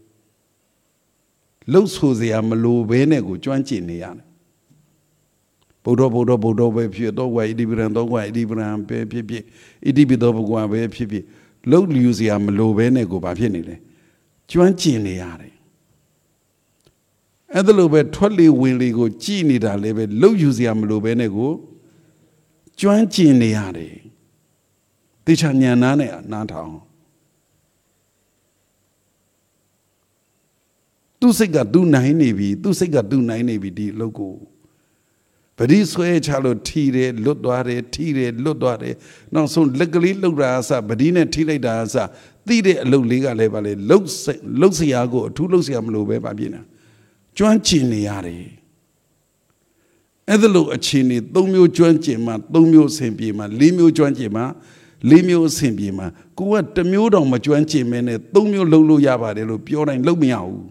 လှုပ်ဆိုစရာမလိုဘဲနဲ့ကိုကျွမ်းကျင်နေရတယ်ဗုဒ္ဓဗုဒ္ဓဗုဒ္ဓပဲဖြစ်တော့ဝိုင်ဣတိပရံတော့ဝိုင်ဣတိပရံပဲဖြစ်ဖြစ်ဣတိပိသောဘဂဝါပဲဖြစ်ဖြစ်လှုပ်လူစရာမလိုဘဲနဲ့ကိုဘာဖြစ်နေလဲကျွမ်းကျင်နေရတယ်အဲ့ဒါလိုပဲထွက်လေဝင်လေကိုကြည်နေတာလည်းပဲလှုပ်ယူစရာမလိုဘဲနဲ့ကိုကျွမ်းကျင်နေရတယ်တေချာဉာဏ်နားနဲ့နားထောင်သူစိတ်ကသူနိုင်နေပြီသူစိတ်ကသူနိုင်နေပြီဒီအလုပ်ကိုပရိဆွဲချလို့ထီတယ်လွတ်သွားတယ်ထီတယ်လွတ်သွားတယ်နောက်ဆုံးလက်ကလေးလှုပ်တာအစပရိနဲ့ထိလိုက်တာအစသိတဲ့အလုပ်လေးကလည်းပါလေလှုပ်လှုပ်စရာကိုအထူးလှုပ်စရာမလိုပဲပါပြင်းတာကျွမ်းကျင်နေရတယ်အဲ့ဒါလို့အခြေအနေသုံးမျိုးကျွမ်းကျင်မှသုံးမျိုးအဆင်ပြေမှလေးမျိုးကျွမ်းကျင်မှလေးမျိုးအဆင်ပြေမှကိုကတစ်မျိုးတောင်မကျွမ်းကျင်မဲနဲ့သုံးမျိုးလှုပ်လို့ရပါတယ်လို့ပြောတိုင်းလှုပ်မရဘူး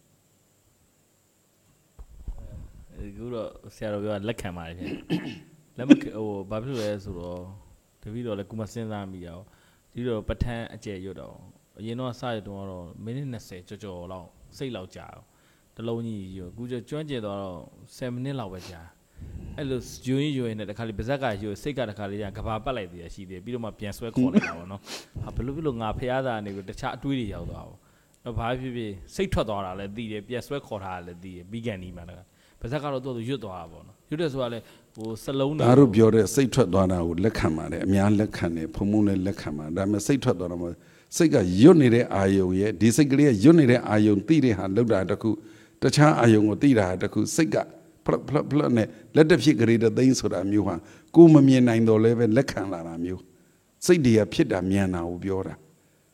အခုတော့ဆရာတော်ပြောလက်ခံပါတယ်ရှင်လက်မဟိုဘာဖြစ်လို့လဲဆိုတော့တပည့်တော်လည်းကိုမစဉ်းစားမိအောင်ဒီတော့ပဋ္ဌာန်းအကျယ်ရွတ်တော့အရင်တော့စရတော့တော့မိနစ်နှစ်ဆယ်ကြော်ကြော်လောက်စိတ်လောက်ကြာတလုံးကြီးရောအခုကျကျွမ်းကျင်တော့ဆယ်မိနစ်လောက်ပဲကြာအဲ့လိုယူရင်ယူရင်နဲ့တခါလေပါဇက်ကယူစိတ်ကတခါလေကဘာပတ်လိုက်သေးရရှိသေးပြီးတော့မှပြန်ဆွဲခေါ်လိုက်တာပေါ့နော်ဟာဘယ်လိုဖြစ်လို့ငါဖျားသားနေကိုတခြားအတွေးတွေရောက်သွားအောင်တော့ဘာဖြစ်ဖြစ်စိတ်ထွက်သွားတာလည်းသိတယ်ပြန်ဆွဲခေါ်ထားတာလည်းသိတယ်ပြီးကန်ဒီမှာတခါပါဇက်ကတော့သူ့ရွတ်သွားတာပေါ့နော်ရွတ်တယ်ဆိုတာလေဟိုစလုံးတွေဒါတို့ပြောတဲ့စိတ်ထွက်သွားတာကိုလက်ခံပါတယ်အများလက်ခံတယ်ဖုံဖုံလည်းလက်ခံပါဒါပေမဲ့စိတ်ထွက်သွားတော့စိတ်ကရွတ်နေတဲ့အာယုံရဲ့ဒီစိတ်ကလေးကရွတ်နေတဲ့အာယုံသိတဲ့ဟာလောက်တာတခုတခြားအာယုံကိုသိတာတခုစိတ်ကဖလဖလဖလနဲ့လက်တစ်ဖြစ်ကြတဲ့သိန်းဆိုတာမျိုးဟာကိုမမြင်နိုင်တော့လည်းပဲလက်ခံလာတာမျိုးစိတ်တွေကဖြစ်တာမြန်တာကိုပြောတာ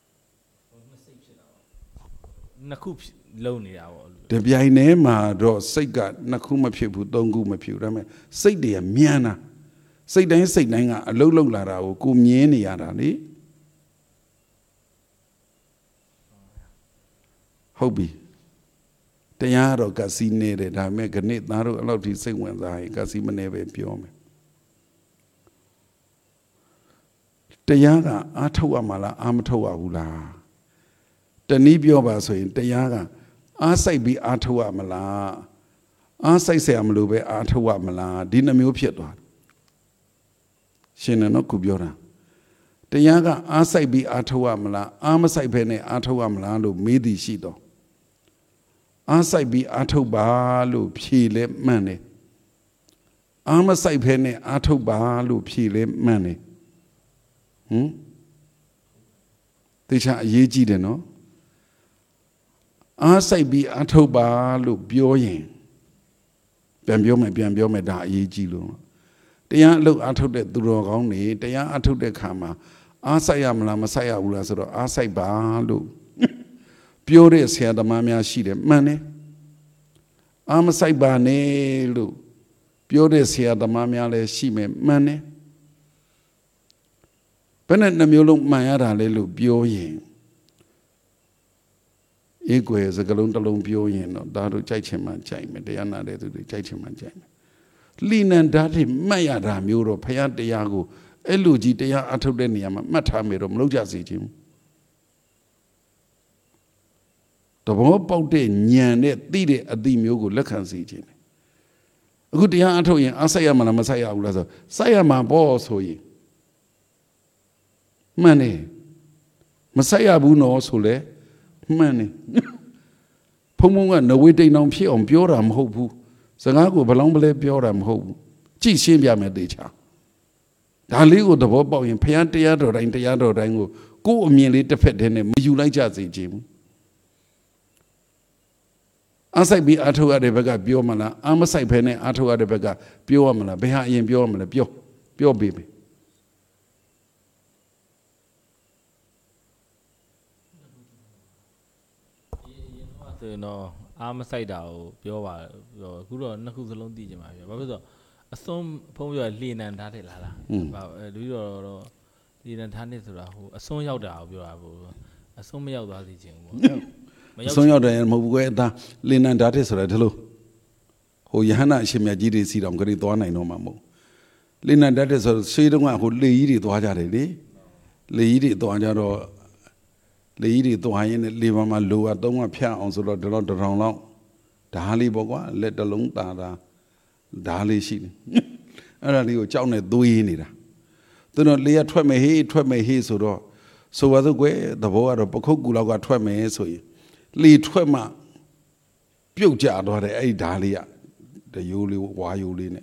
နှစ်ခုလုံးနေတာပေါ့တပြိုင်တည်းမှာတော့စိတ်ကနှစ်ခုမဖြစ်ဘူးသုံးခုမဖြစ်ဘူးဒါပေမဲ့စိတ်တွေကမြန်တာစိတ်တိုင်းစိတ်တိုင်းကအလုံးလုံးလာတာကိုကိုမြင်နေရတာလေဟုတ်ပြီတရားတော့ကစီနေတယ်ဒါပေမဲ့ခဏသားတို့အဲ့လောက်ထိစိတ်ဝင်စားရင်ကစီမနေပဲပြောမယ်တရားကအားထုတ်ရမှာလားအားမထုတ်ရဘူးလားတနည်းပြောပါဆိုရင်တရားကအားစိုက်ပြီးအားထုတ်ရမလားအားစိုက်เสียမလို့ပဲအားထုတ်ရမလားဒီနှမျိုးဖြစ်သွားရှင်နော်ခုပြောတာတရားကအားစိုက်ပြီးအားထုတ်ရမလားအားမစိုက်ဘဲနဲ့အားထုတ်ရမလားလို့မေးသည်ရှိတော့အားစိုက်ပြီးအားထုတ်ပါလို့ဖြေလဲမှန်တယ်အားမစိုက်ဘဲနဲ့အားထုတ်ပါလို့ဖြေလဲမှန်တယ်ဟမ်တေချာအရေးကြီးတယ်နော်အားစိုက်ပြီးအားထုတ်ပါလို့ပြောရင်ပြန်ပြောမယ်ပြန်ပြောမယ်ဒါအရေးကြီးလို့တရားအလုပ်အားထုတ်တဲ့သူတော်ကောင်းတွေတရားအားထုတ်တဲ့ခါမှာအားစိုက်ရမလားမစိုက်ရဘူးလားဆိုတော့အားစိုက်ပါလို့ပြောတဲ့ဆရာသမားများရှိတယ်မှန်တယ်အားမစိုက်ပါနဲ့လို့ပြောတဲ့ဆရာသမားများလည်းရှိမယ်မှန်တယ်ဘယ်နဲ့နှမျိုးလုံးမှန်ရတာလဲလို့ပြောရင်အေးကွယ်စကလုံးတစ်လုံးပြောရင်တော့ဒါတို့ကြိုက်ချင်မှကြိုက်မယ်တရားနာတဲ့သူတွေကြိုက်ချင်မှကြိုက်မယ်လိနန္ဒာတိမှတ်ရတာမျိုးတော့ဘုရားတရားကိုအဲ့လိုကြီးတရားအထုတ်တဲ့နေရာမှာမှတ်ထားမယ်တော့မလုပ်ကြစေချင်ဘူးတဘောပေါက်တဲ့ဉာဏ်နဲ့သိတဲ့အသိမျိုးကိုလက်ခံစေခြင်းတယ်အခုတရားအထုတ်ရင်အဆက်ရမှာလားမဆက်ရဘူးလားဆိုဆက်ရမှာပေါ့ဆိုရင်မှန်တယ်မဆက်ရဘူးနော်ဆိုလေမှန်တယ်ဖုံဖုံကနဝေတိန်အောင်ဖြစ်အောင်ပြောတာမဟုတ်ဘူးစကားကိုဘလောင်းပလဲပြောတာမဟုတ်ဘူးကြည့်ရှင်းပြမယ်တေချာဒါလေးကိုသဘောပေါက်ရင်ဘုရားတရားတော်တိုင်းတရားတော်တိုင်းကိုကိုယ်အမြင်လေးတစ်ဖက်တည်းနဲ့မယူလိုက်ကြစေချင်ဘူးအားစိုက်ပြီးအားထုတ်ရတဲ့ဘက်ကပြောမလားအားမစိုက်ဖဲနဲ့အားထုတ်ရတဲ့ဘက်ကပြောရမလားဘယ်ဟာအရင်ပြောရမလဲပြောပြောပေးမယ်ဆိုတော့အားမစိုက်တာကိုပြောပါပြောအခုတော့နှစ်ခုစလုံးသိကြမှာပြောဘာဖြစ်လို့အစွန်းဖုံးပြောလေနံထားတယ်လားလားဘာလူကြီးတော်တော့လေနံထားနေဆိုတာဟိုအစွန်းရောက်တာကိုပြောတာဟိုအစွန်းမရောက်သွားစေချင်ဘူးပေါ့အစွန်းရောက်တယ်မဟုတ်ဘူးကွယ်အသားလေနံထားတယ်ဆိုတာဒီလိုဟိုယဟနာအရှင်မြတ်ကြီးတွေစီတော်ကြိသွားနိုင်တော့မှာမဟုတ်လေနံထားတယ်ဆိုဆွေးတုံးကဟိုလေကြီးတွေသွားကြတယ်လေလေကြီးတွေသွားကြတော့လေကြီးတွေသွားရင်လေပေါ်မှာလိုအပ်သုံးကဖြတ်အောင်ဆိုတော့ဒီတော့တထောင်လောက်ဓာလေးပေါ့ကွာလက်တလုံးတာတာဓာလေးရှိတယ်အဲ့ဒါလေးကိုကြောက်နေသွေးနေတာသူတို့လေရထွက်မယ်ဟေးထွက်မယ်ဟေးဆိုတော့ဆိုပါစို့ကွယ်သဘောကတော့ပခုတ်ကူလောက်ကထွက်မယ်ဆိုရင်လေထွက်မှပြုတ်ကျသွားတယ်အဲ့ဒီဓာလေးကတရိုးလေးဝါရိုးလေးနဲ့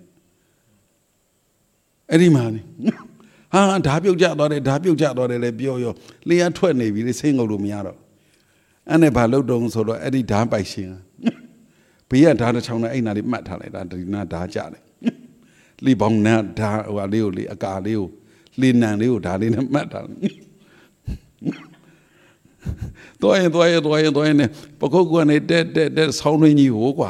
အဲ့ဒီမှာနေဟာဓာပြုတ်ကျသွားတယ်ဓာပြုတ်ကျသွားတယ်လည်းပြောရောလေရထွက်နေပြီလေဆင်းငုတ်လို့မရတော့အဲ့နဲ့ဘာလို့တုံးဆိုတော့အဲ့ဒီဓာတ်ပိုက်ရှင်ဘေးကဓာတ်တစ်ချောင်းနဲ့အဲ့နာလေးမှတ်ထားလိုက်တာဒီနာဓာတ်ကြတယ်လီပေါင်းနာဓာတ်ဟိုလေးကိုလေအကာလေးကိုလီနံလေးကိုဓာတ်လေးနဲ့မှတ်ထားတွားရင်တွားရင်တွားရင်တွားရင်ပခုတ်ကနေတက်တက်တက်ဆောင်းတွင်းကြီးဟိုကွာ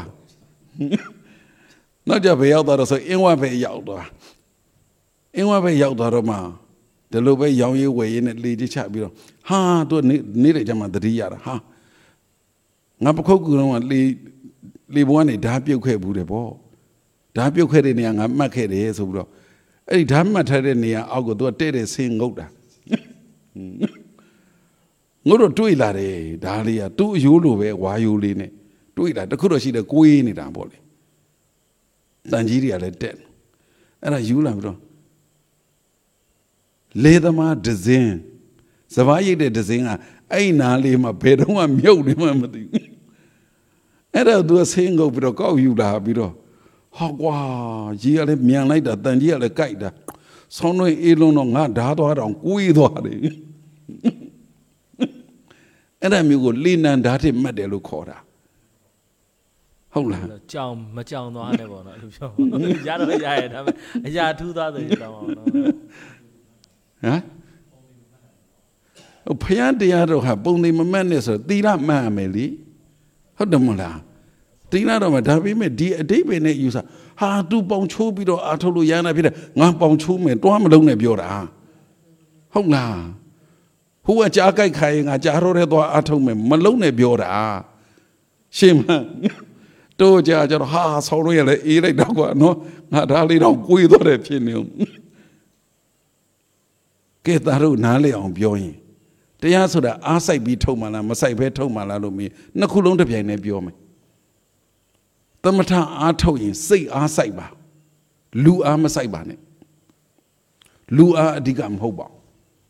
နောက်ကြဘေးရောက်တော့ဆိုအင်းဝပဲရောက်သွားအင်းဝပဲရောက်သွားတော့မှဒီလိုပဲရောင်ရည်ဝယ်ရည်နဲ့လေချပြီးတော့ဟာသူနေနေတဲ့ကြမှာတတိရတာဟာငါပခုတ်ကူတော့လေလေဘွားနေဓာပြုတ်ခဲ့ဘူးတယ်ပေါ့ဓာပြုတ်ခဲ့တဲ့နေရာငါမှတ်ခဲ့တယ်ဆိုပြီးတော့အဲ့ဒီဓာမှတ်ထားတဲ့နေရာအောက်ကိုသူကတဲ့တဲ့ဆင်းငုတ်တာငုတ်တော့တွေးလာတယ်ဓာလေးကသူ့အယိုးလိုပဲဝါယိုးလေးနဲ့တွေးလာတခုတော့ရှိတယ်ကိုးနေတာပေါ့လေတန်ကြီးတွေကလည်းတက်အဲ့ဒါယူလာပြီးတော့လေသမားဒဇင်းစပားရိတ်တဲ့ဒဇင်းကအဲ့နာလေးမှာဘယ်တော့မှမြုပ်နေမှမသိဘူးအဲ့ဒါသူဆင်းငုတ်ပြီးတော့ကောက်ယူလာပြီးတော့ဟောကွာကြီးကလည်းမြန်လိုက်တာတန်ကြီးကလည်းကြိုက်တာဆောင်းတွင်းအေးလုံးတော့ငါဓာသွားတော့ကိုးသွားတယ်အဲ့ဒါမျိုးကိုလေနံဓာတ်ထစ်မှတ်တယ်လို့ခေါ်တာဟုတ်လားကြောင်မကြောင်သွားနဲ့ပေါ့နော်အဲ့လိုပြောရတော့ရရဲ့ဒါပေမဲ့အရာထူးသွားတယ်တောင်းအောင်နော်ဟမ်ဖယားတရားတော့ဟာပုံနေမမှတ်နဲ့ဆိုသီလမှတ်ရမယ်လीဟုတ်တယ်မလားသီလတော့မှဒါပေမဲ့ဒီအတိတ်ပဲနဲ့ယူဆဟာ तू ပေါင်ချိုးပြီးတော့အာထုတ်လို့ရနာဖြစ်တယ်ငါပေါင်ချိုးမယ်တွားမလုံးနဲ့ပြောတာဟုတ်လားဟိုကကြားကြိုက်ခိုင်းငါကြားတော့တဲ့သွားအာထုတ်မယ်မလုံးနဲ့ပြောတာရှင်းမတို့ကြကြတော့ဟာဆောင်းလို့ရလေအေးလိုက်တော့ကွာနော်ငါဒါလေးတော့ကိုယ်သွားတယ်ဖြစ်နေအောင်ကဲသားတို့နားလေအောင်ပြောရင်တရားဆိုတာအားစိုက်ပြီးထုတ်မှလားမစိုက်ဘဲထုတ်မှလားလို့မင်းနှစ်ခုလုံးတစ်ပြိုင်တည်းပြောမယ်သမထအားထုတ်ရင်စိတ်အားစိုက်ပါလူအားမစိုက်ပါနဲ့လူအားအဓိကမဟုတ်ပါဘူး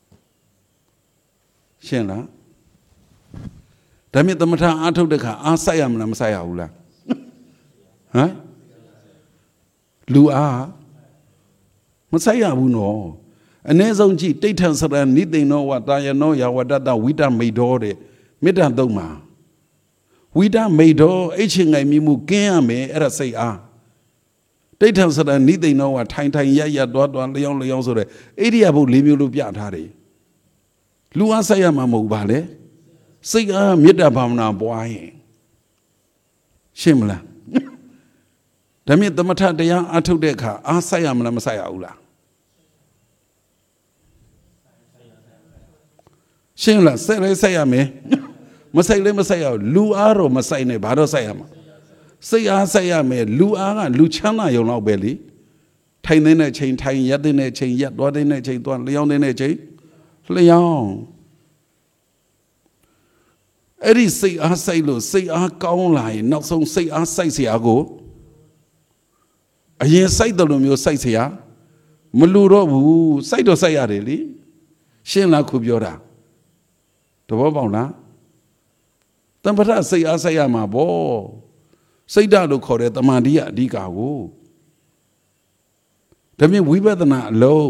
ရှင်းလားဒါမြင့်သမထအားထုတ်တဲ့ခါအားစိုက်ရမလားမစိုက်ရဘူးလားဟမ်လူအားမစိုက်ရဘူးနော်အ ਨੇ ဆုံးကြည့်တိဋ္ဌံစရဏနိသိဏောဝတာယနောယဝတ္တဝိတမိတ်တော်တဲ့မေတ္တာသုံးပါဝိတမိတ်တော်အိတ်ချင်ငိုင်မိမှုကင်းရမယ်အဲ့ဒါစိတ်အားတိဋ္ဌံစရဏနိသိဏောဝထိုင်ထိုင်ရရတွားတွားလျောင်းလျောင်းဆိုတဲ့အိရိယာပုတ်၄မျိုးလို့ပြထားတယ်လူအားစိုက်ရမှာမဟုတ်ပါလေစိတ်အားမေတ္တာဘာဝနာပွားရင်ရှင်းမလားဒါမြင့်သမထတရားအထုတ်တဲ့အခါအားစိုက်ရမလားမစိုက်ရဘူးလားရှင်းလားစိုက်လဲစိုက်ရမယ်မစိုက်လဲမစိုက်ရဘူးလူအားတော့မစိုက်နဲ့ဘာတော့စိုက်ရမှာစိတ်အားစိုက်ရမယ်လူအားကလူချမ်းသာရုံတော့ပဲလေထိုင်တဲ့ချိန်ထိုင်ရက်တဲ့ချိန်ရက်သွားတဲ့ချိန်သွားလျောင်းတဲ့ချိန်လျောင်းအဲ့ဒီစိတ်အားစိုက်လို့စိတ်အားကောင်းလာရင်နောက်ဆုံးစိတ်အားစိုက်เสียကိုအရင်စိုက်တယ်လို့မျိုးစိုက်เสียမလူတော့ဘူးစိုက်တော့စိုက်ရတယ်လေရှင်းလားခုပြောတာတဘောပေါက်လားတမ္ပထစိတ်အားစိုက်ရမှာပေါ့စိတ်ဓာတ်လို့ခေါ်တဲ့တမာတိကအဓိကကိုဒါမြင်ဝိပဿနာအလုံး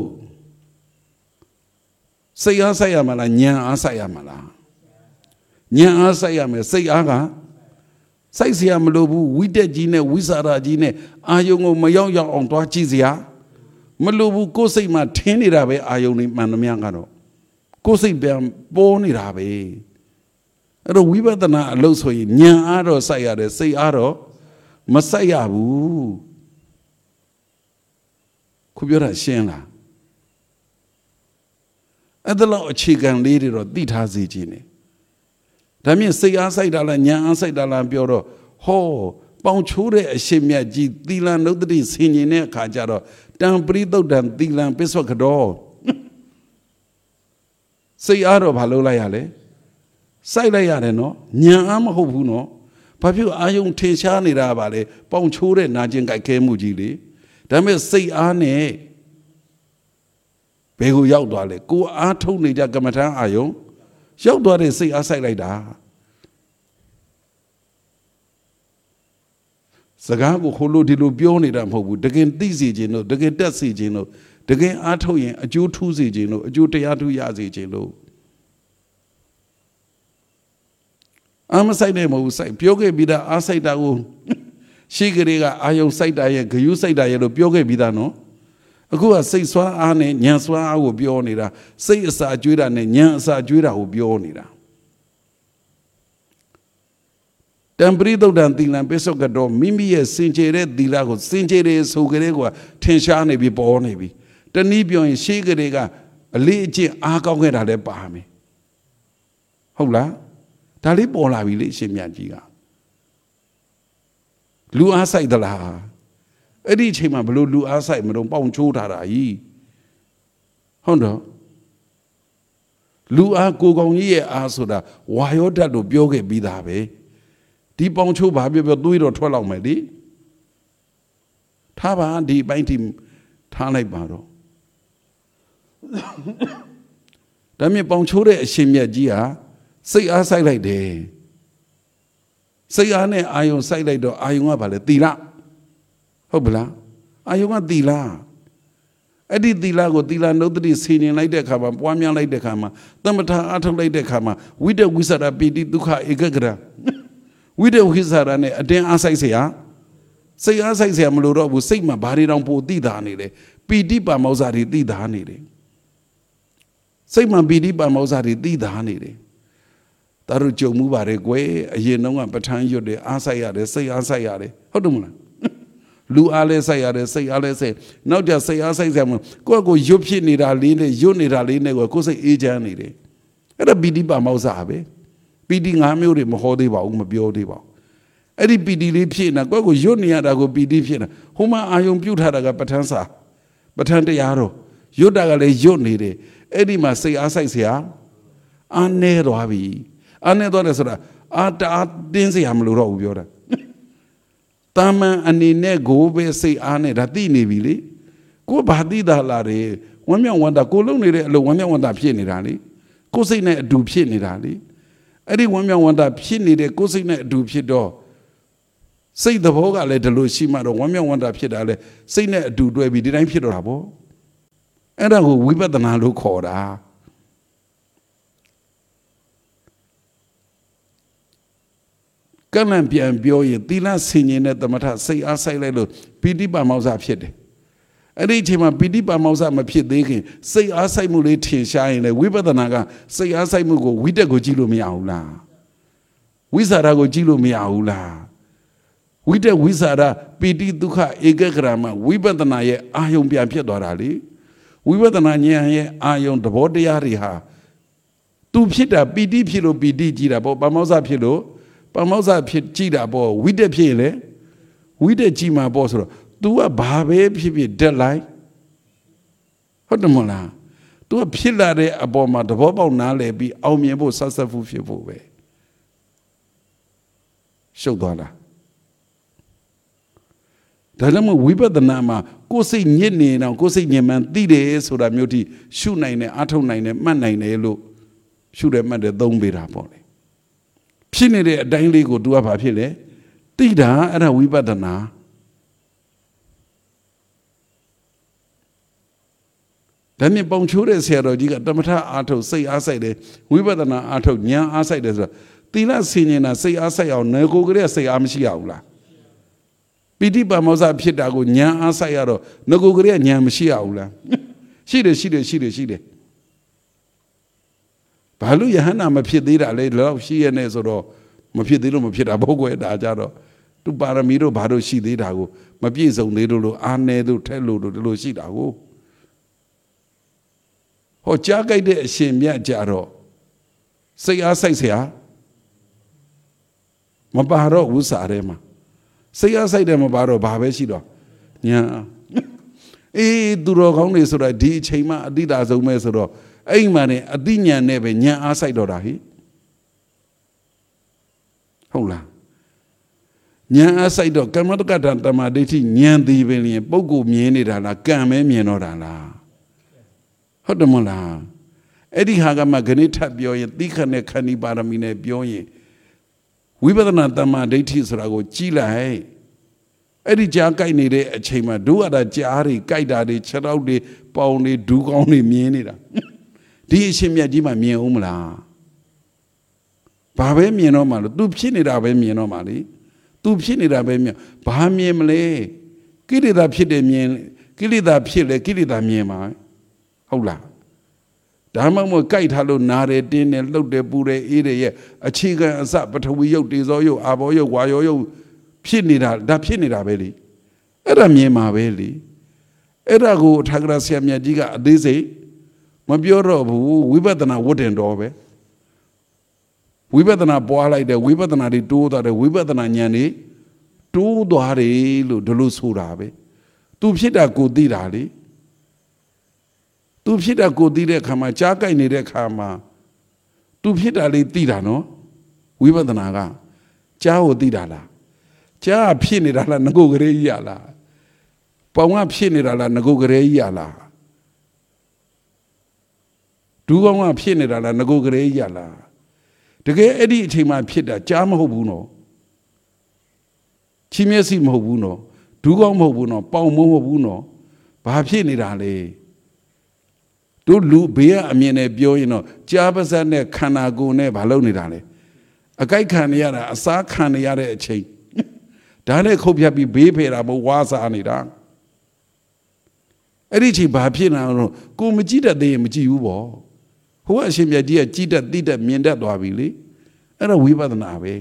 စိတ်အားစိုက်ရမှာလားဉာဏ်အားစိုက်ရမှာလားဉာဏ်အားစိုက်ရမယ်စိတ်အားကစိုက်เสียမလို့ဘူးဝိတက်ကြီးနဲ့ဝိစာရကြီးနဲ့အာယုံကိုမရောက်ရောက်အောင်တွားကြည့်เสียမလို့ဘူးကိုယ်စိတ်မှာထင်းနေတာပဲအာယုံနေမှန်သမျှကတော့ကိုယ်စိတ်ပြန်ပေါ်နေတာပဲအဲ့တော့ဝိပဿနာအလုပ်ဆိုရင်ဉာဏ်အားတော့စိုက်ရတယ်စိတ်အားတော့မစိုက်ရဘူးခုပြောတာရှင်းလားအဲ့ဒါလောက်အခြေခံလေးတွေတော့သိထားစေခြင်းနဲ့ဒါမြင့်စိတ်အားစိုက်တာလားဉာဏ်အားစိုက်တာလားပြောတော့ဟောပေါင်ချိုးတဲ့အရှင်မြတ်ကြီးသီလနုတ္တိဆင်ញင်တဲ့အခါကျတော့တံပရိသုတ်တံသီလံပစ္ဆွကတော်စိတ်အားတော့ဘာလုပ်လိုက်ရလဲစိုက်လိုက်ရတယ်နော်ဉာဏ်အားမဟုတ်ဘူးနော်ဘာဖြစ်အာယုံထင်ရှားနေတာပါလေပေါင်ချိုးတဲ့နာကျင်ကြိုက်ခဲမှုကြီးလေဒါပေမဲ့စိတ်အားနဲ့ဘယ်ကိုရောက်သွားလဲကိုအားထုတ်နေကြကမ္မထံအာယုံရောက်သွားတဲ့စိတ်အားစိုက်လိုက်တာစကားကိုခိုးလို့ဒီလိုပြောနေတာမဟုတ်ဘူးတကယ်သိစေခြင်းလို့တကယ်တက်စေခြင်းလို့တကယ်အားထုတ်ရင်အကျိုးထူးစေခြင်းလို့အကျိုးတရားထူးရစေခြင်းလို့ I'm a side name, say, Pyoge Bida, I say that will. Shigriga, I own side diet, you say that you'll Pyoge Bida no. A good say swa ane, Yanswa, I will be on it. Say a sa juda and Yansa juda will be on it. Tambrido dantina, Besocado, Mimi, Sincere, Dilago, Sincere, Sugaregua, Tenshane be born, maybe. The Nibio in Shigriga, a legion, Akogeta de Bahami. Hola. Tali bola village in Yajiga. Lu aside the la. Eddie Chima blue lu aside Madon Pong Chotara ye. Hondo Lu a Gogong ye asoda, why or that do Bioge be that way? Deep on Chuba, we will do it or twelve medi. Taba di bind him Tane Baro. Dami Pongchore Shimia Gia. Say I say like day. Say I ne I on side like do I want about Tila. Hobla. I want Tila. I did Tila go Tila no the senior like the kama, one young like the kama, Tamata atom like the kama, with the wizard a bidi duka egagra. With the wizard and a day as I say, ah. Say as I say, I'm Lord will say my body down po Tida nile. Pidi by Mozari Tida nile. Say my bidi by Mozari Tida nile. Taru jomu bare gwe ye no nga patan yo de asa ya de say asa ya de hodu mala lu ale say ya de say ale sayနောက်ကြsay asa say mo ko ko yup phit nida le ne yup nida le ne ko ko say ejan ne deအဲ့ဒါပီတိပါမောဇ္ဇာပဲပီတိ၅မျိုးတွေမဟောသေးပါဘူးမပြောသေးပါဘူးအဲ့ဒီပီတိလေးဖြစ်နေကိုကိုရွတ်နေရတာကိုပီတိဖြစ်နေဟိုမှာအာယုံပြုတ်ထားတာကပဋ္ဌာန်းစာပဋ္ဌာန်းတရားတော့ရွတ်တာကလည်းရွတ်နေတယ်အဲ့ဒီမှာsay asa say ဆရာအားနေသွားပြီAne to resora, ata din se hamluro ubiora. Tama ani ne go be say ane rati ne bili. Go badi da lare. One young wonder go long ni lo one young wonder pin ni rali. Go say ne do pin ni rali. Adi one young wonder pin ni de go say ne do pin do. Say the voga le de lo shima do one young wonder pin dale. Say ne do do be didn't pin do rabo. And I go whip at the nalu koda. Kanan pian bioye, Dila singing at the Mata, say aside little, Pidi by Mausa Piede. A day came a Pidi by Mausa Mapiede, say aside mulati shine, a whipper the naga, say aside mugo, with a gojilo miaula. Wizard a gojilo miaula. With a wizard, Pidi duka egagrama, whipper the naye, Ayum pian piedorali. Whipper the nanya, Ayum the body ariha. Two pita, Pidi pilo, Pidi girabo, Bamosa pilo. Pamosa Chida bo, with the pile, with the Jima bosso, do a babe deadline. Hotamola, do a pillar above my double nale be aumiable successful people way. Show dollar. The Lama whipper the Nama, go say Yeni now, go say Yeman, three days so that muti, shoe nine, atom nine, man nine, look, should have made a don't be rapoli. Pinere daily go do a papile, Tida and a wibadana. Then the Bonchures here, you got Damata Ato say aside, wibadana Ato, Nya aside, Tila singing and say aside, or Nogogre say Amshiaula. Pidi Bamosa Piedago, Nya asayaro, Nogogre, Nyamshiaula. She did, she did, she did, she did. Palu Yahana Mapidira laid love she and Ezoro, Mapidilo Mapida Bogo and Ajaro, to Baramiro Bado she did ago, Mapizo Nido, Anedo, Telu, the Lucidago. Ho Jaga de Shemia Jaro. Say asay here. Mabaro Usarema. Say asay them Mabaro Babeshido. Yeah. Eh, Duro only so that D. Chema did as a mesoro. Ay mane adinya nebe nya asai dora hi hola nya asai do kamatoka tantama deti nya thi be lien poggo mien nida la kan me mien do da laဟုတ်တယ်မလားအဲ့ဒီဟာကမှခဏထပ်ပြောရင်သီခနဲ့ခဏီပါရမီနဲ့ပြောရင်ဝိပဿနာတမ္မာဒိဋ္ဌိဆိုတာကိုကြီးလိုက်အဲ့ဒီကြားကြိုက်နေတဲ့အချိန်မှာဒုအတာကြားတွေကြိုက်တာတွေခြေထောက်တွေပေါင်တွေဒူးကောင်းတွေမြင်နေတာဒီအရှင်မြတ်ကြီးမှမြင်အောင်မလားဟဘာပဲမြင်တော့မှလို့သူဖြစ်နေတာပဲမြင်တော့မှလေသူဖြစ်နေတာပဲမြင်ဘာမြင်မလဲကိလေသာဖြစ်တယ်မြင်ကိလေသာဖြစ်လေကိလေသာမြင်မှာဟုတ်လားဒါမှမဟုတ်ကြိုက်ထားလို့နားတယ်တင်းတယ်လှုပ်တယ်ပူတယ်အေးတယ်ရဲ့အခြေခံအစပထဝီယုတ်တေဇောယုတ်အာဘောယုတ်ဝါယောယုတ်ဖြစ်နေတာဒါဖြစ်နေတာပဲလေအဲ့ဒါမြင်မှာပဲလေအဲ့ဒါကိုထာဂရဆရာမြတ်ကြီးကအသေးစိတ်မပြောတော့ဘူးဝိပဿနာဝတ်တင်တော်ပဲဝိပဿနာပွားလိုက်တယ်ဝိပဿနာတွေတိုးသွားတယ်ဝိပဿနာဉာဏ်တွေတိုးသွားတယ်လို့ဒီလိုဆိုတာပဲသူဖြစ်တာကိုသိတာလေသူဖြစ်တာကိုသိတဲ့အခါမှာကြားကြိုက်နေတဲ့အခါမှာသူဖြစ်တာလေးသိတာနော်ဝိပဿနာကကြားကိုသိတာလားကြားဖြစ်နေတာလားငကိုကလေးကြီးရလားပေါင်ကဖြစ်နေတာလားငကိုကလေးကြီးရလားဒူးကောင်းကဖြစ်နေတာလားငကိုကလေးကြီးရလားတကယ်အဲ့ဒီအချိန်မှာဖြစ်တာကြားမဟုတ်ဘူးနော်ချီးမျက်စိမဟုတ်ဘူးနော်ဒူးကောင်းမဟုတ်ဘူးနော်ပေါင်မဟုတ်ဘူးနော်ဘာဖြစ်နေတာလဲတို့လူဘေးကအမြင်နဲ့ပြောရင်တော့ကြားပါးစပ်နဲ့ခန္ဓာကိုယ်နဲ့ဘာလုပ်နေတာလဲအကြိုက်ခံနေရတာအစားခံနေရတဲ့အချိန်ဒါနဲ့ခုတ်ဖြတ်ပြီးဘေးဖယ်တာမဟုတ်ဝါစားနေတာအဲ့ဒီအချိန်ဘာဖြစ်နေအောင်ကိုမကြည့်တတ်သေးရင်မကြည့်ဘူးပေါ့ဟိုကအရှင်မြတ်ကြီးကကြည့်တတ်သိတတ်မြင်တတ်သွားပြီလေအဲ့ဒါဝိပဿနာပဲ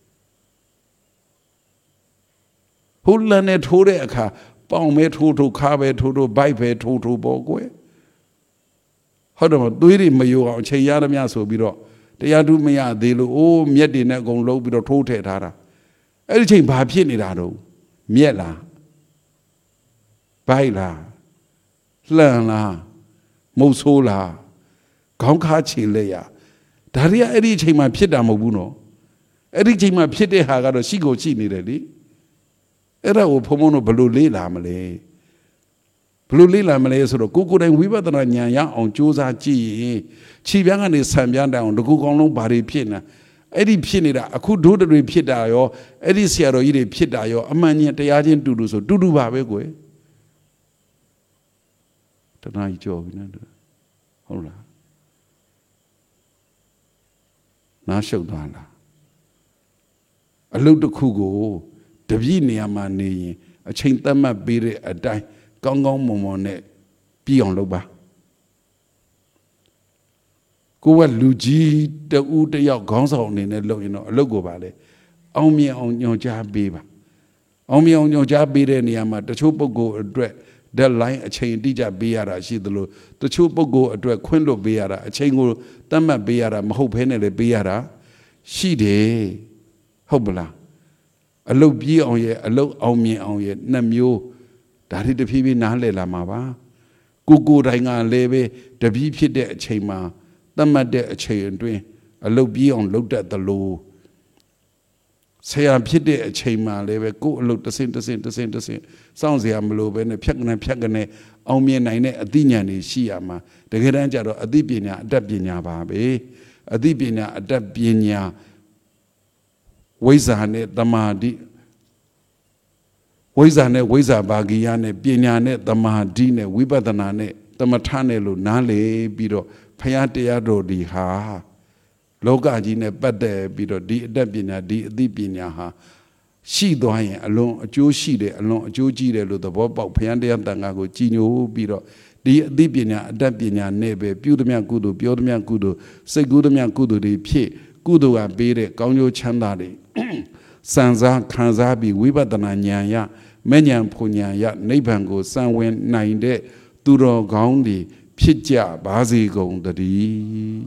ဟိုလန်နဲ့ထိုးတဲ့အခါပေါင်ပဲထိုးထိုးခါပဲထိုးထိုးဘိုက်ပဲထိုးထိုးပေါ့ကွယ်ဟုတ်တယ်မသွေးတွေမယိုအောင်ချိန်ရသမျှဆိုပြီးတော့တရားထုမရသေးလို့အိုးမျက်တွေနဲ့အကုန်လုံးပြီးတော့ထိုးထည့်ထားတာအဲ့ဒီချိန်ဘာဖြစ်နေတာတော့မျက်လားဘိုက်လားလှန်လားမုတ်ဆိုးလားခေါင်းခါချေလက်ရဒါတွေကအဲ့ဒီအချိန်မှာဖြစ်တာမဟုတ်ဘူးနော်အဲ့ဒီအချိန်မှာဖြစ်တဲ့ဟာကတော့ရှိကိုရှိနေတယ်လေအဲ့ဒါကိုဘုံဘုံတို့ဘယ်လိုလေ့လာမလဲဘယ်လိုလေ့လာမလဲဆိုတော့ကိုကိုယ်တိုင်ဝိပဿနာဉာဏ်ရအောင်ကြိုးစားကြည့်ရင်ခြေပြန်းကနေဆံပြန်းတိုင်အောင်တကူကောင်းလုံးဘာတွေဖြစ်နေအဲ့ဒီဖြစ်နေတာအခုဒုတွေဖြစ်တာရောအဲ့ဒီဆရာတော်ကြီးတွေဖြစ်တာရောအမှန်ဉာဏ်တရားချင်းတူတူဆိုတူတူပါပဲကွယ်တနာကြီးကြော်ပြီနော်ဟုတ်လားနားရှုပ်သွားလားအလုပ်တစ်ခုကိုတပြည့်နေရာမှာနေရင်အချိန်သတ်မှတ်ပေးတဲ့အတိုင်းကောင်းကောင်းမွန်မွန်နဲ့ပြီးအောင်လုပ်ပါကိုကလူကြီးတဦးတယောက်ခေါင်းဆောင်အနေနဲ့လုပ်ရင်တော့အလုပ်ကိုပါလေအောင်မြင်အောင်ညွှန်ကြားပေးပါအောင်မြင်အောင်ညွှန်ကြားပေးတဲ့နေရာမှာတချို့ပုဂ္ဂိုလ်အတွက် deadline အချိန်တိကျပေးရတာရှိသလိုတချို့ပုဂ္ဂိုလ်အတွက်ခွင့်လွှတ်ပေးရတာအချိန်ကိုသတ်မှတ်ပေးရတာမဟုတ်ဘဲနဲ့လည်းပေးရတာရှိတယ်ဟုတ်ပလားအလုပ်ပြီးအောင်ရဲ့အလုပ်အောင်မြင်အောင်ရဲ့နှစ်မျိုးဒါတွေတဖြည်းဖြည်းနားလည်လာမှာပါကိုကိုယ်တိုင်ကလည်းပဲတပည့်ဖြစ်တဲ့အချိန်မှာသတ်မှတ်တဲ့အချိန်အတွင်းအလုပ်ပြီးအောင်လုပ်တတ်သလိုဆရာဖြစ်တဲ့အချိန်မှာလည်းပဲကိုယ်အလုပ်တစ်စင်တစ်စင်တစ်စင်တစ်စင်စောင့်စရာမလိုပဲနဲ့ဖြတ်ကနေဖြတ်ကနေအောင်မြင်နိုင်တဲ့အသိဉာဏ်တွေရှိရမှာတကယ်တမ်းကျတော့အသိပညာအတတ်ပညာပါပဲအသိပညာအတတ်ပညာဝိဇ္ဇာနဲ့တမာတိဝိဇ္ဇာနဲ့ဝိဇ္ဇာဘာဂိယနဲ့ပညာနဲ့တမာတိနဲ့ဝိပဿနာနဲ့သမထနဲ့လို့နားလေပြီးတော့ဖယားတရားတော်ဒီဟာလောကကြီးနဲ့ပတ်သက်ပြီးတော့ဒီအတတ်ပညာဒီအသိပညာဟာရှိသွားရင်အလွန်အကျိုးရှိတယ်အလွန်အကျိုးကြီးတယ်လို့သဘောပေါက်ဖယားတရားတန်ခါကိုကြည်ညိုပြီးတော့ဒီအသိပညာအတတ်ပညာနဲ့ပဲပြုသမျှကုသိုလ်ပြောသမျှကုသိုလ်စိတ်ကူးသမျှကုသိုလ်တွေဖြစ်ကုသိုလ်ကပေးတဲ့ကောင်းကျိုးချမ်းသာတွေစံစားခံစားပြီးဝိပဿနာဉာဏ်ရမဲ့ဉာဏ်ဖွဉာဏ်ရနိဗ္ဗာန်ကိုစံဝင်နိုင်တဲ့သူတော်ကောင်းတွေဖြစ်ကြပါစေကုန်သတည်း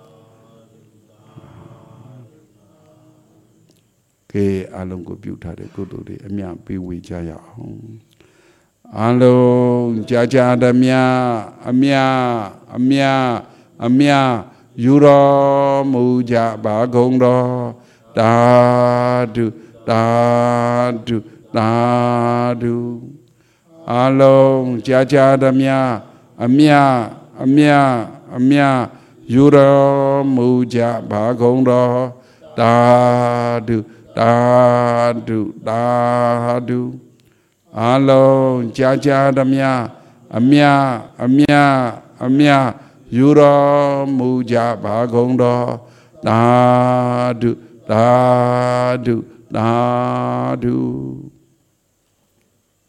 ကဲအလုံးကိုပြုထားတဲ့ကုသိုလ်တွေအမြတ်ပေးဝေကြရအောင်အလုံးကြာကြာဓမြအမြအမြအမြယူတော်မူကြပါကုန်တော်တာတုတာတုတာတုအလုံးကြာကြာဓမြအမြအမြအမြယူတော်မူကြပါကုန်တော်တာတုတာတုတာတုအလုံးကြာကြာဓမြအမြအမြအမြယူတော်မူကြပါကုန်တော် Dadu, Dadu, Dadu.